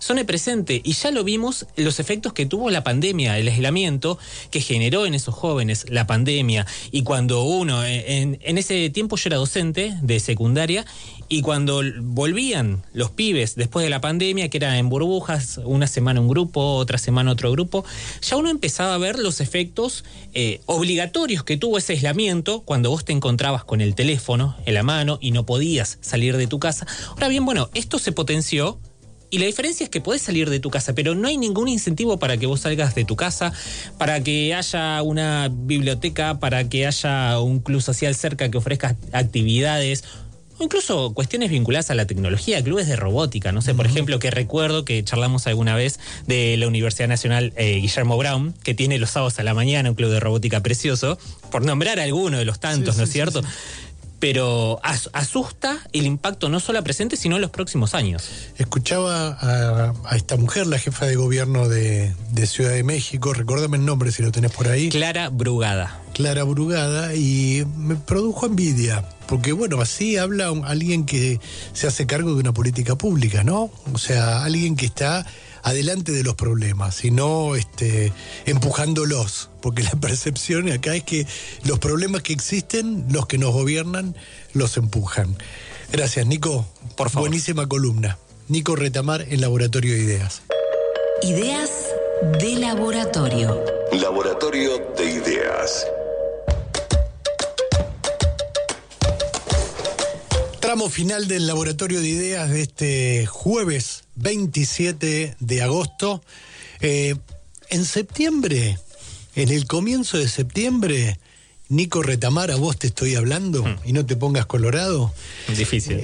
S1: Y ya lo vimos los efectos que tuvo la pandemia, el aislamiento que generó en esos jóvenes la pandemia. Y cuando uno, en ese tiempo yo era docente de secundaria, y cuando volvían los pibes después de la pandemia, que era en burbujas, una semana un grupo, otra semana otro grupo, ya uno empezaba a ver los efectos obligatorios que tuvo ese aislamiento cuando vos te encontrabas con el teléfono en la mano y no podías salir de tu casa. Ahora bien, bueno, esto se potenció. Y la diferencia es que podés salir de tu casa, pero no hay ningún incentivo para que vos salgas de tu casa, para que haya una biblioteca, para que haya un club social cerca que ofrezca actividades, o incluso cuestiones vinculadas a la tecnología, clubes de robótica, no sé, por ejemplo, que recuerdo que charlamos alguna vez de la Universidad Nacional Guillermo Brown, que tiene los sábados a la mañana un club de robótica precioso, por nombrar alguno de los tantos, ¿no es cierto? Sí. Pero asusta el impacto no solo a presente, sino en los próximos años.
S3: Escuchaba a esta mujer, la jefa de gobierno de Ciudad de México, recuérdame el nombre si lo tenés por ahí.
S1: Clara Brugada,
S3: y me produjo envidia, porque bueno, así habla alguien que se hace cargo de una política pública, ¿no? O sea, alguien que está adelante de los problemas y no empujándolos, porque la percepción acá es que los problemas que existen, los que nos gobiernan, los empujan. Gracias, Nico.
S1: Por favor.
S3: Buenísima columna. Nico Retamar en Laboratorio de Ideas.
S4: Ideas de laboratorio.
S5: Laboratorio de Ideas.
S3: Tramo final del Laboratorio de Ideas de este jueves 27 de agosto. En septiembre, en el comienzo de septiembre, Nico Retamar, a vos te estoy hablando, y no te pongas colorado.
S1: Difícil.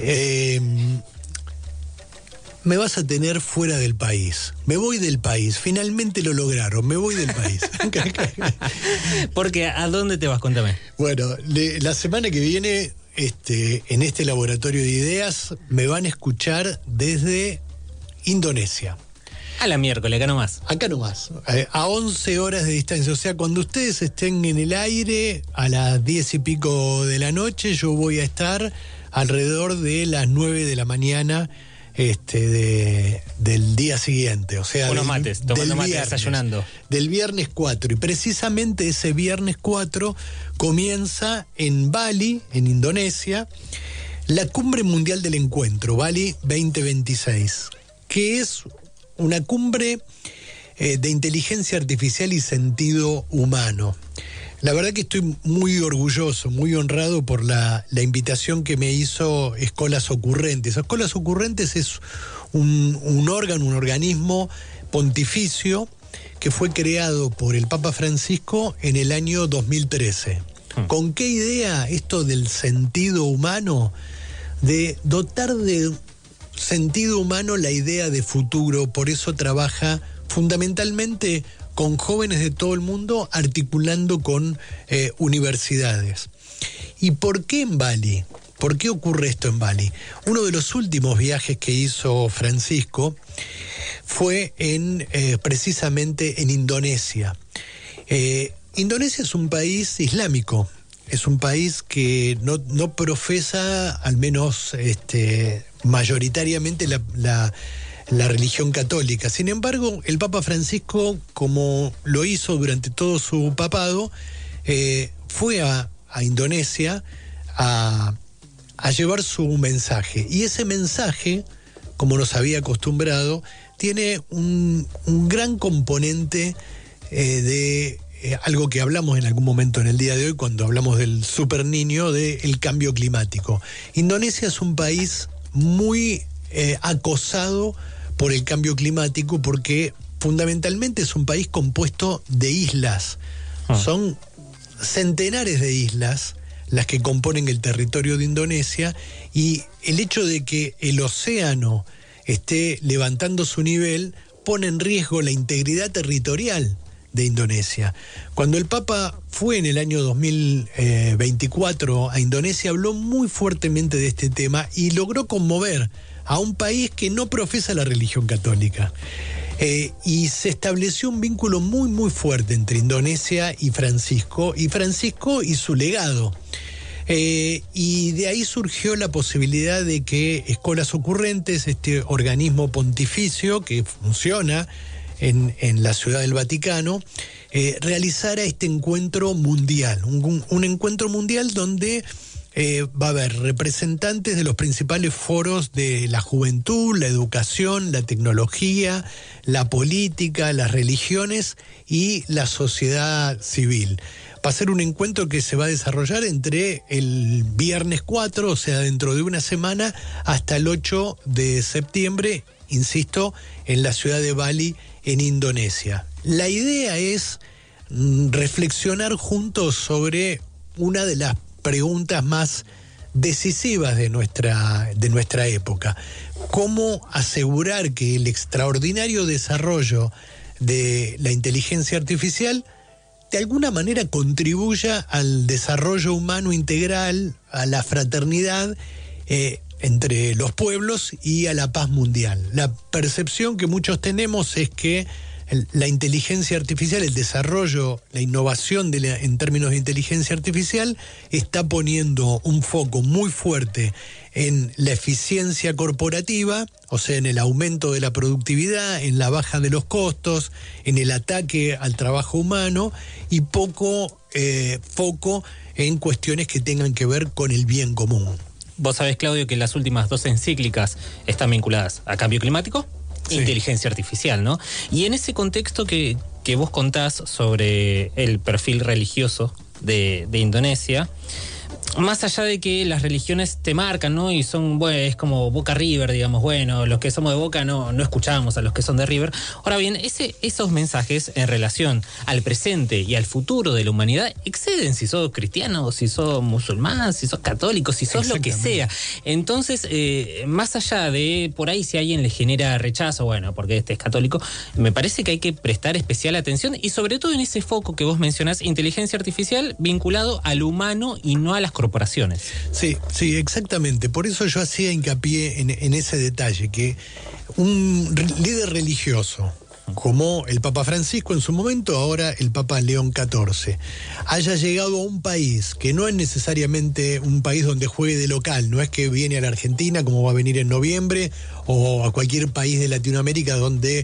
S3: Me vas a tener fuera del país. Me voy del país. Finalmente lo lograron. Me voy del país.
S1: Porque, ¿a dónde te vas? Contame.
S3: Bueno, la semana que viene, en este Laboratorio de Ideas, me van a escuchar desde Indonesia.
S1: A la miércoles, acá nomás.
S3: Acá nomás, a 11 horas de distancia. O sea, cuando ustedes estén en el aire, a las 10 y pico de la noche, yo voy a estar alrededor de las 9 de la mañana del día siguiente. O sea,
S1: unos mates, tomando mate, desayunando.
S3: Del viernes 4. Y precisamente ese viernes 4 comienza en Bali, en Indonesia, la Cumbre Mundial del Encuentro, Bali 2026, que es una cumbre de inteligencia artificial y sentido humano. La verdad que estoy muy orgulloso, muy honrado por la invitación que me hizo Escolas Ocurrentes. Escolas Ocurrentes es un órgano, un organismo pontificio que fue creado por el Papa Francisco en el año 2013. ¿Con qué idea? Esto del sentido humano, de dotar de sentido humano la idea de futuro. Por eso trabaja fundamentalmente con jóvenes de todo el mundo, articulando con universidades. ¿Y por qué en Bali? ¿Por qué ocurre esto en Bali? Uno de los últimos viajes que hizo Francisco fue precisamente en Indonesia. Indonesia es un país islámico, es un país que no profesa, al menos mayoritariamente, la religión católica. Sin embargo, el Papa Francisco, como lo hizo durante todo su papado, fue a Indonesia a llevar su mensaje. Y ese mensaje, como nos había acostumbrado, tiene un gran componente de algo que hablamos en algún momento en el día de hoy cuando hablamos del super niño, del cambio climático. Indonesia es un país muy acosado por el cambio climático porque fundamentalmente es un país compuesto de islas. Son centenares de islas las que componen el territorio de Indonesia, y el hecho de que el océano esté levantando su nivel pone en riesgo la integridad territorial de Indonesia. Cuando el Papa fue en el año 2024 a Indonesia, habló muy fuertemente de este tema y logró conmover a un país que no profesa la religión católica. Y se estableció un vínculo muy, muy fuerte entre Indonesia y Francisco y su legado. Y de ahí surgió la posibilidad de que Escolas Ocurrentes, este organismo pontificio que funciona en la Ciudad del Vaticano, realizara este encuentro mundial, un encuentro mundial donde va a haber representantes de los principales foros de la juventud, la educación, la tecnología, la política, las religiones y la sociedad civil. Va a ser un encuentro que se va a desarrollar entre el viernes 4, o sea, dentro de una semana, hasta el 8 de septiembre, insisto, en la ciudad de Bali, en Indonesia. La idea es reflexionar juntos sobre una de las preguntas más decisivas de nuestra época. ¿Cómo asegurar que el extraordinario desarrollo de la inteligencia artificial de alguna manera contribuya al desarrollo humano integral, a la fraternidad entre los pueblos y a la paz mundial? La percepción que muchos tenemos es que la inteligencia artificial, el desarrollo, la innovación en términos de inteligencia artificial está poniendo un foco muy fuerte en la eficiencia corporativa, o sea, en el aumento de la productividad, en la baja de los costos, en el ataque al trabajo humano, y poco foco en cuestiones que tengan que ver con el bien común.
S1: Vos sabés, Claudio, que las últimas 2 encíclicas están vinculadas a cambio climático, sí, inteligencia artificial, ¿no? Y en ese contexto que vos contás sobre el perfil religioso de Indonesia, más allá de que las religiones te marcan, ¿no? Y son, bueno, es como Boca River, digamos, bueno, los que somos de Boca no escuchamos a los que son de River. Ahora bien, esos mensajes en relación al presente y al futuro de la humanidad exceden si sos cristiano, si sos musulmán, si sos católico, si sos lo que sea. Entonces, más allá de por ahí si a alguien le genera rechazo, bueno, porque este es católico, me parece que hay que prestar especial atención y sobre todo en ese foco que vos mencionás, inteligencia artificial vinculado al humano y no a las corporaciones.
S3: Sí, exactamente. Por eso yo hacía hincapié en ese detalle, que un líder religioso como el Papa Francisco en su momento, ahora el Papa León XIV, haya llegado a un país que no es necesariamente un país donde juegue de local, no es que viene a la Argentina como va a venir en noviembre, o a cualquier país de Latinoamérica donde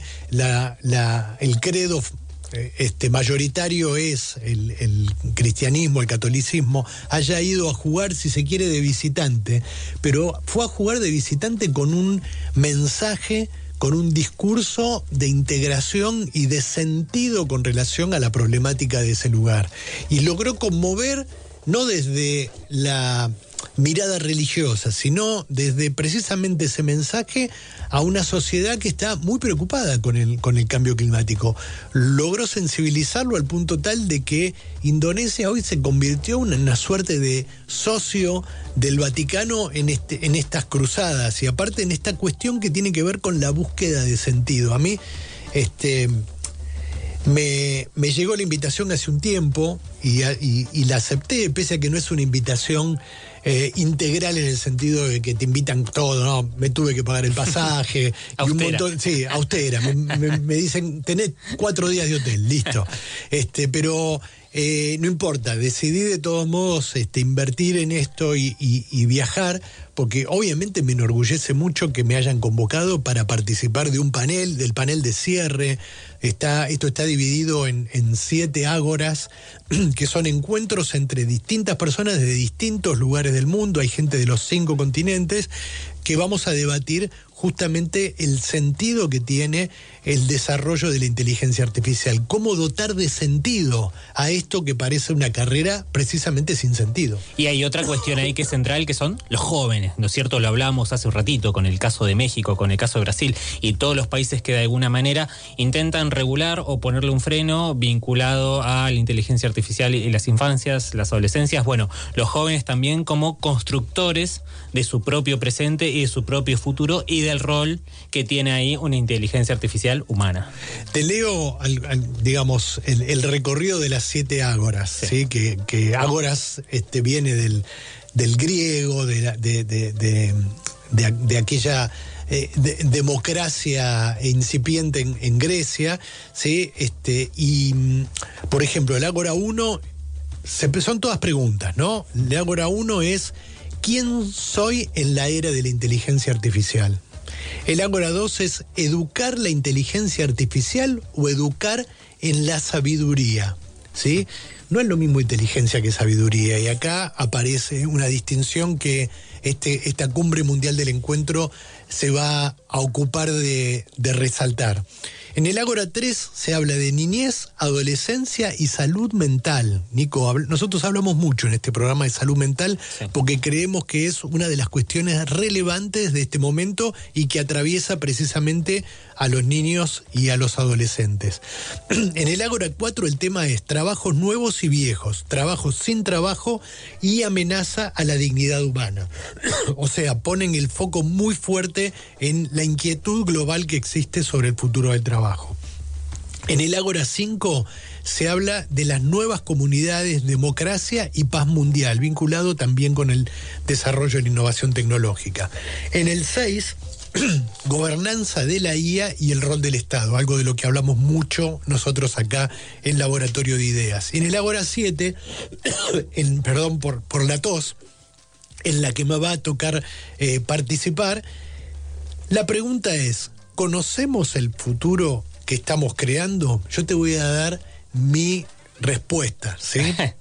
S3: el credo mayoritario es el cristianismo, el catolicismo, haya ido a jugar, si se quiere, de visitante, pero fue a jugar de visitante con un mensaje, con un discurso de integración y de sentido con relación a la problemática de ese lugar. Y logró conmover no desde la mirada religiosa, sino desde precisamente ese mensaje a una sociedad que está muy preocupada con el cambio climático. Logró sensibilizarlo al punto tal de que Indonesia hoy se convirtió en una suerte de socio del Vaticano en estas cruzadas, y aparte en esta cuestión que tiene que ver con la búsqueda de sentido. A mí me llegó la invitación hace un tiempo y la acepté, pese a que no es una invitación integral en el sentido de que te invitan todo, ¿no? Me tuve que pagar el pasaje y un montón, sí, austera. Me dicen, tenés 4 días de hotel, listo. Pero no importa, decidí de todos modos invertir en esto y viajar, porque obviamente me enorgullece mucho que me hayan convocado para participar de un panel, del panel de cierre. Esto está dividido en 7 ágoras, que son encuentros entre distintas personas de distintos lugares del mundo, hay gente de los 5 continentes, que vamos a debatir justamente el sentido que tiene el desarrollo de la inteligencia artificial, cómo dotar de sentido a esto que parece una carrera precisamente sin sentido.
S1: Y hay otra cuestión ahí que es central, que son los jóvenes, ¿no es cierto? Lo hablábamos hace un ratito con el caso de México, con el caso de Brasil, y todos los países que de alguna manera intentan regular o ponerle un freno vinculado a la inteligencia artificial y las infancias, las adolescencias. Bueno, los jóvenes también como constructores de su propio presente y de su propio futuro y del rol que tiene ahí una inteligencia artificial humana.
S3: Te leo, digamos, el recorrido de las 7 ágoras, ¿sí? Que ágoras viene del griego, de aquella democracia incipiente en Grecia, ¿sí? Y, por ejemplo, el ágora 1, son todas preguntas, ¿no? El ágora 1 es: ¿quién soy en la era de la inteligencia artificial? El ágora 2 es: ¿educar la inteligencia artificial o educar en la sabiduría? ¿Sí? No es lo mismo inteligencia que sabiduría, y acá aparece una distinción que esta cumbre mundial del encuentro se va a ocupar de resaltar. En el ágora 3 se habla de niñez, adolescencia y salud mental. Nico, nosotros hablamos mucho en este programa de salud mental, sí, porque creemos que es una de las cuestiones relevantes de este momento y que atraviesa precisamente a los niños y a los adolescentes. En el ágora 4 el tema es trabajos nuevos y viejos, trabajos sin trabajo y amenaza a la dignidad humana. O sea, ponen el foco muy fuerte en la inquietud global que existe sobre el futuro del trabajo. En el ágora 5 se habla de las nuevas comunidades, democracia y paz mundial, vinculado también con el desarrollo de la innovación tecnológica. En el 6, gobernanza de la IA y el rol del Estado, algo de lo que hablamos mucho nosotros acá en Laboratorio de Ideas. En el ágora 7, perdón por la tos, en la que me va a tocar participar, la pregunta es: ¿conocemos el futuro que estamos creando? Yo te voy a dar mi respuesta, ¿sí?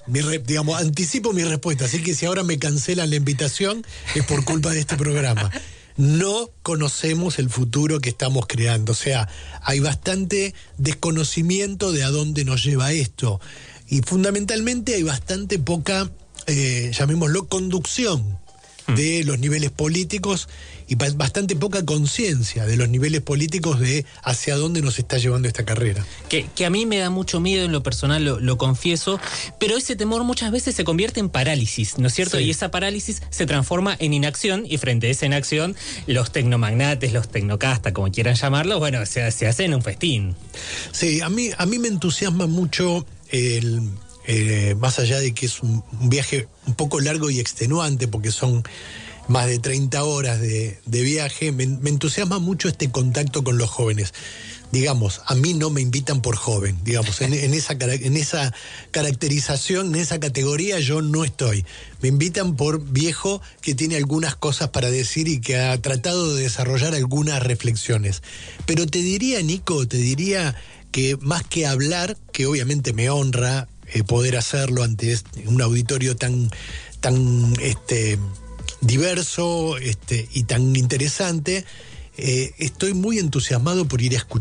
S3: Anticipo mi respuesta, así que si ahora me cancelan la invitación es por culpa de este programa. No conocemos el futuro que estamos creando, o sea, hay bastante desconocimiento de a dónde nos lleva esto, y fundamentalmente hay bastante poca, llamémoslo, conducción de los niveles políticos y bastante poca conciencia de los niveles políticos de hacia dónde nos está llevando esta carrera.
S1: Que a mí me da mucho miedo en lo personal, lo confieso, pero ese temor muchas veces se convierte en parálisis, ¿no es cierto? Sí. Y esa parálisis se transforma en inacción, y frente a esa inacción, los tecnomagnates, los tecnocasta, como quieran llamarlos, bueno, se hacen un festín.
S3: Sí, a mí me entusiasma mucho más allá de que es un viaje un poco largo y extenuante, porque son más de 30 horas de viaje, me entusiasma mucho este contacto con los jóvenes. Digamos, a mí no me invitan por joven, digamos, en esa caracterización, en esa categoría yo no estoy. Me invitan por viejo que tiene algunas cosas para decir y que ha tratado de desarrollar algunas reflexiones. Pero te diría, Nico, que más que hablar, que obviamente me honra poder hacerlo ante un auditorio tan diverso y tan interesante, estoy muy entusiasmado por ir a escuchar